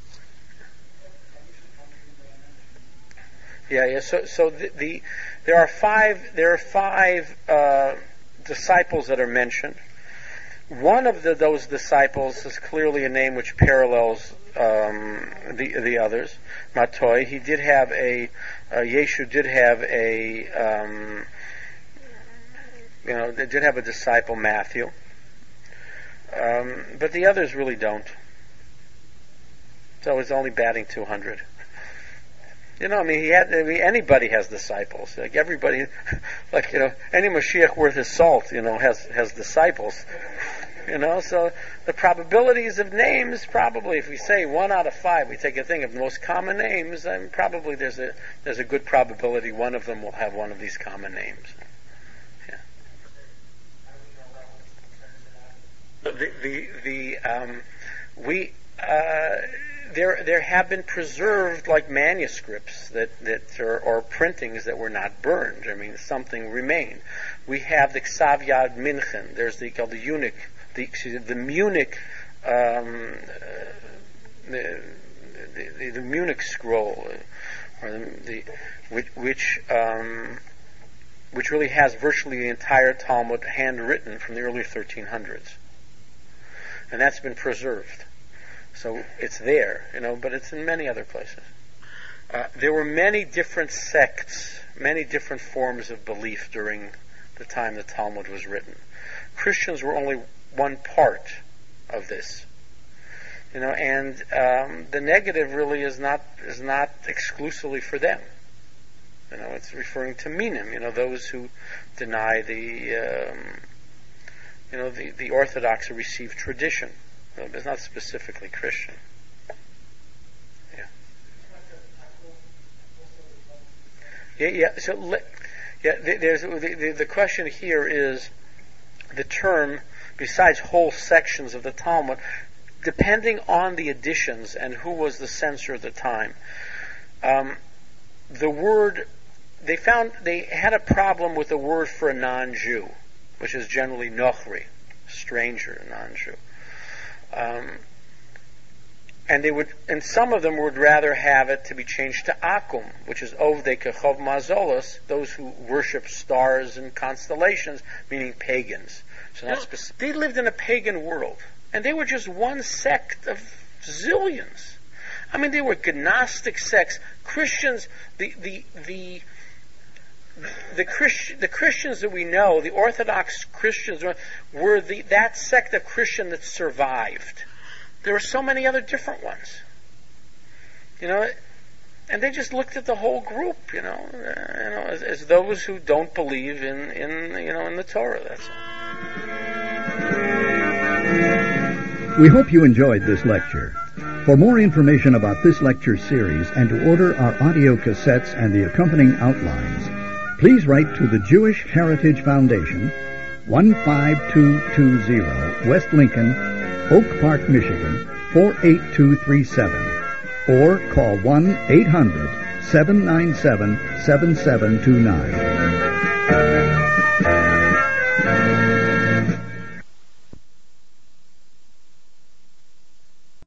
Yeah, yeah. So, so the, the there are five there are five uh, disciples that are mentioned. One of the, those disciples is clearly a name which parallels um, the the others. Matoi. He did have a uh, Yeshu did have a um, you know they did have a disciple, Matthew, um, but the others really don't. So it's only batting two hundred. You know, I mean, he had. I mean, anybody has disciples. Like everybody, like you know, any Mashiach worth his salt, you know, has has disciples. You know, so the probabilities of names, probably, if we say one out of five, we take a thing of the most common names, then probably there's a there's a good probability one of them will have one of these common names. Yeah. The the the um, we. Uh, There, there have been preserved like manuscripts that that are, or printings that were not burned. I mean, something remained. We have the Ksav Yad Minchen. There's the called the Munich, the excuse me, the Munich, um, uh, the, the, the, the Munich scroll, or the, the which which, um, which really has virtually the entire Talmud handwritten from the early thirteen hundreds, and that's been preserved. So it's there, you know, but it's in many other places. Uh, there were many different sects, many different forms of belief during the time the Talmud was written. Christians were only one part of this, you know, and um, the negative really is not is not exclusively for them. You know, it's referring to minim, you know, those who deny the, um, you know, the, the Orthodox or received tradition. It's not specifically Christian. Yeah. Yeah, yeah. So, yeah. There's the, the the question here is the term, besides whole sections of the Talmud, depending on the editions and who was the censor at the time. Um, the word they found they had a problem with the word for a non-Jew, which is generally nochri, stranger, non-Jew. Um, and they would, and some of them would rather have it to be changed to akum, which is ovdei kechov mazolos, those who worship stars and constellations, meaning pagans. So not specific. They lived in a pagan world, and they were just one sect of zillions. I mean, they were Gnostic sects. Christians, the the the the, Christ, the Christians that we know, the Orthodox Christians, were the that sect of Christian that survived. There were so many other different ones, you know, and they just looked at the whole group, you know, uh, you know, as, as those who don't believe in, in, you know, in the Torah. That's all. We hope you enjoyed this lecture. For more information about this lecture series and to order our audio cassettes and the accompanying outlines, please write to the Jewish Heritage Foundation, one five two two zero West Lincoln, Oak Park, Michigan, four eight two three seven, or call one eight hundred seven nine seven seven seven two nine.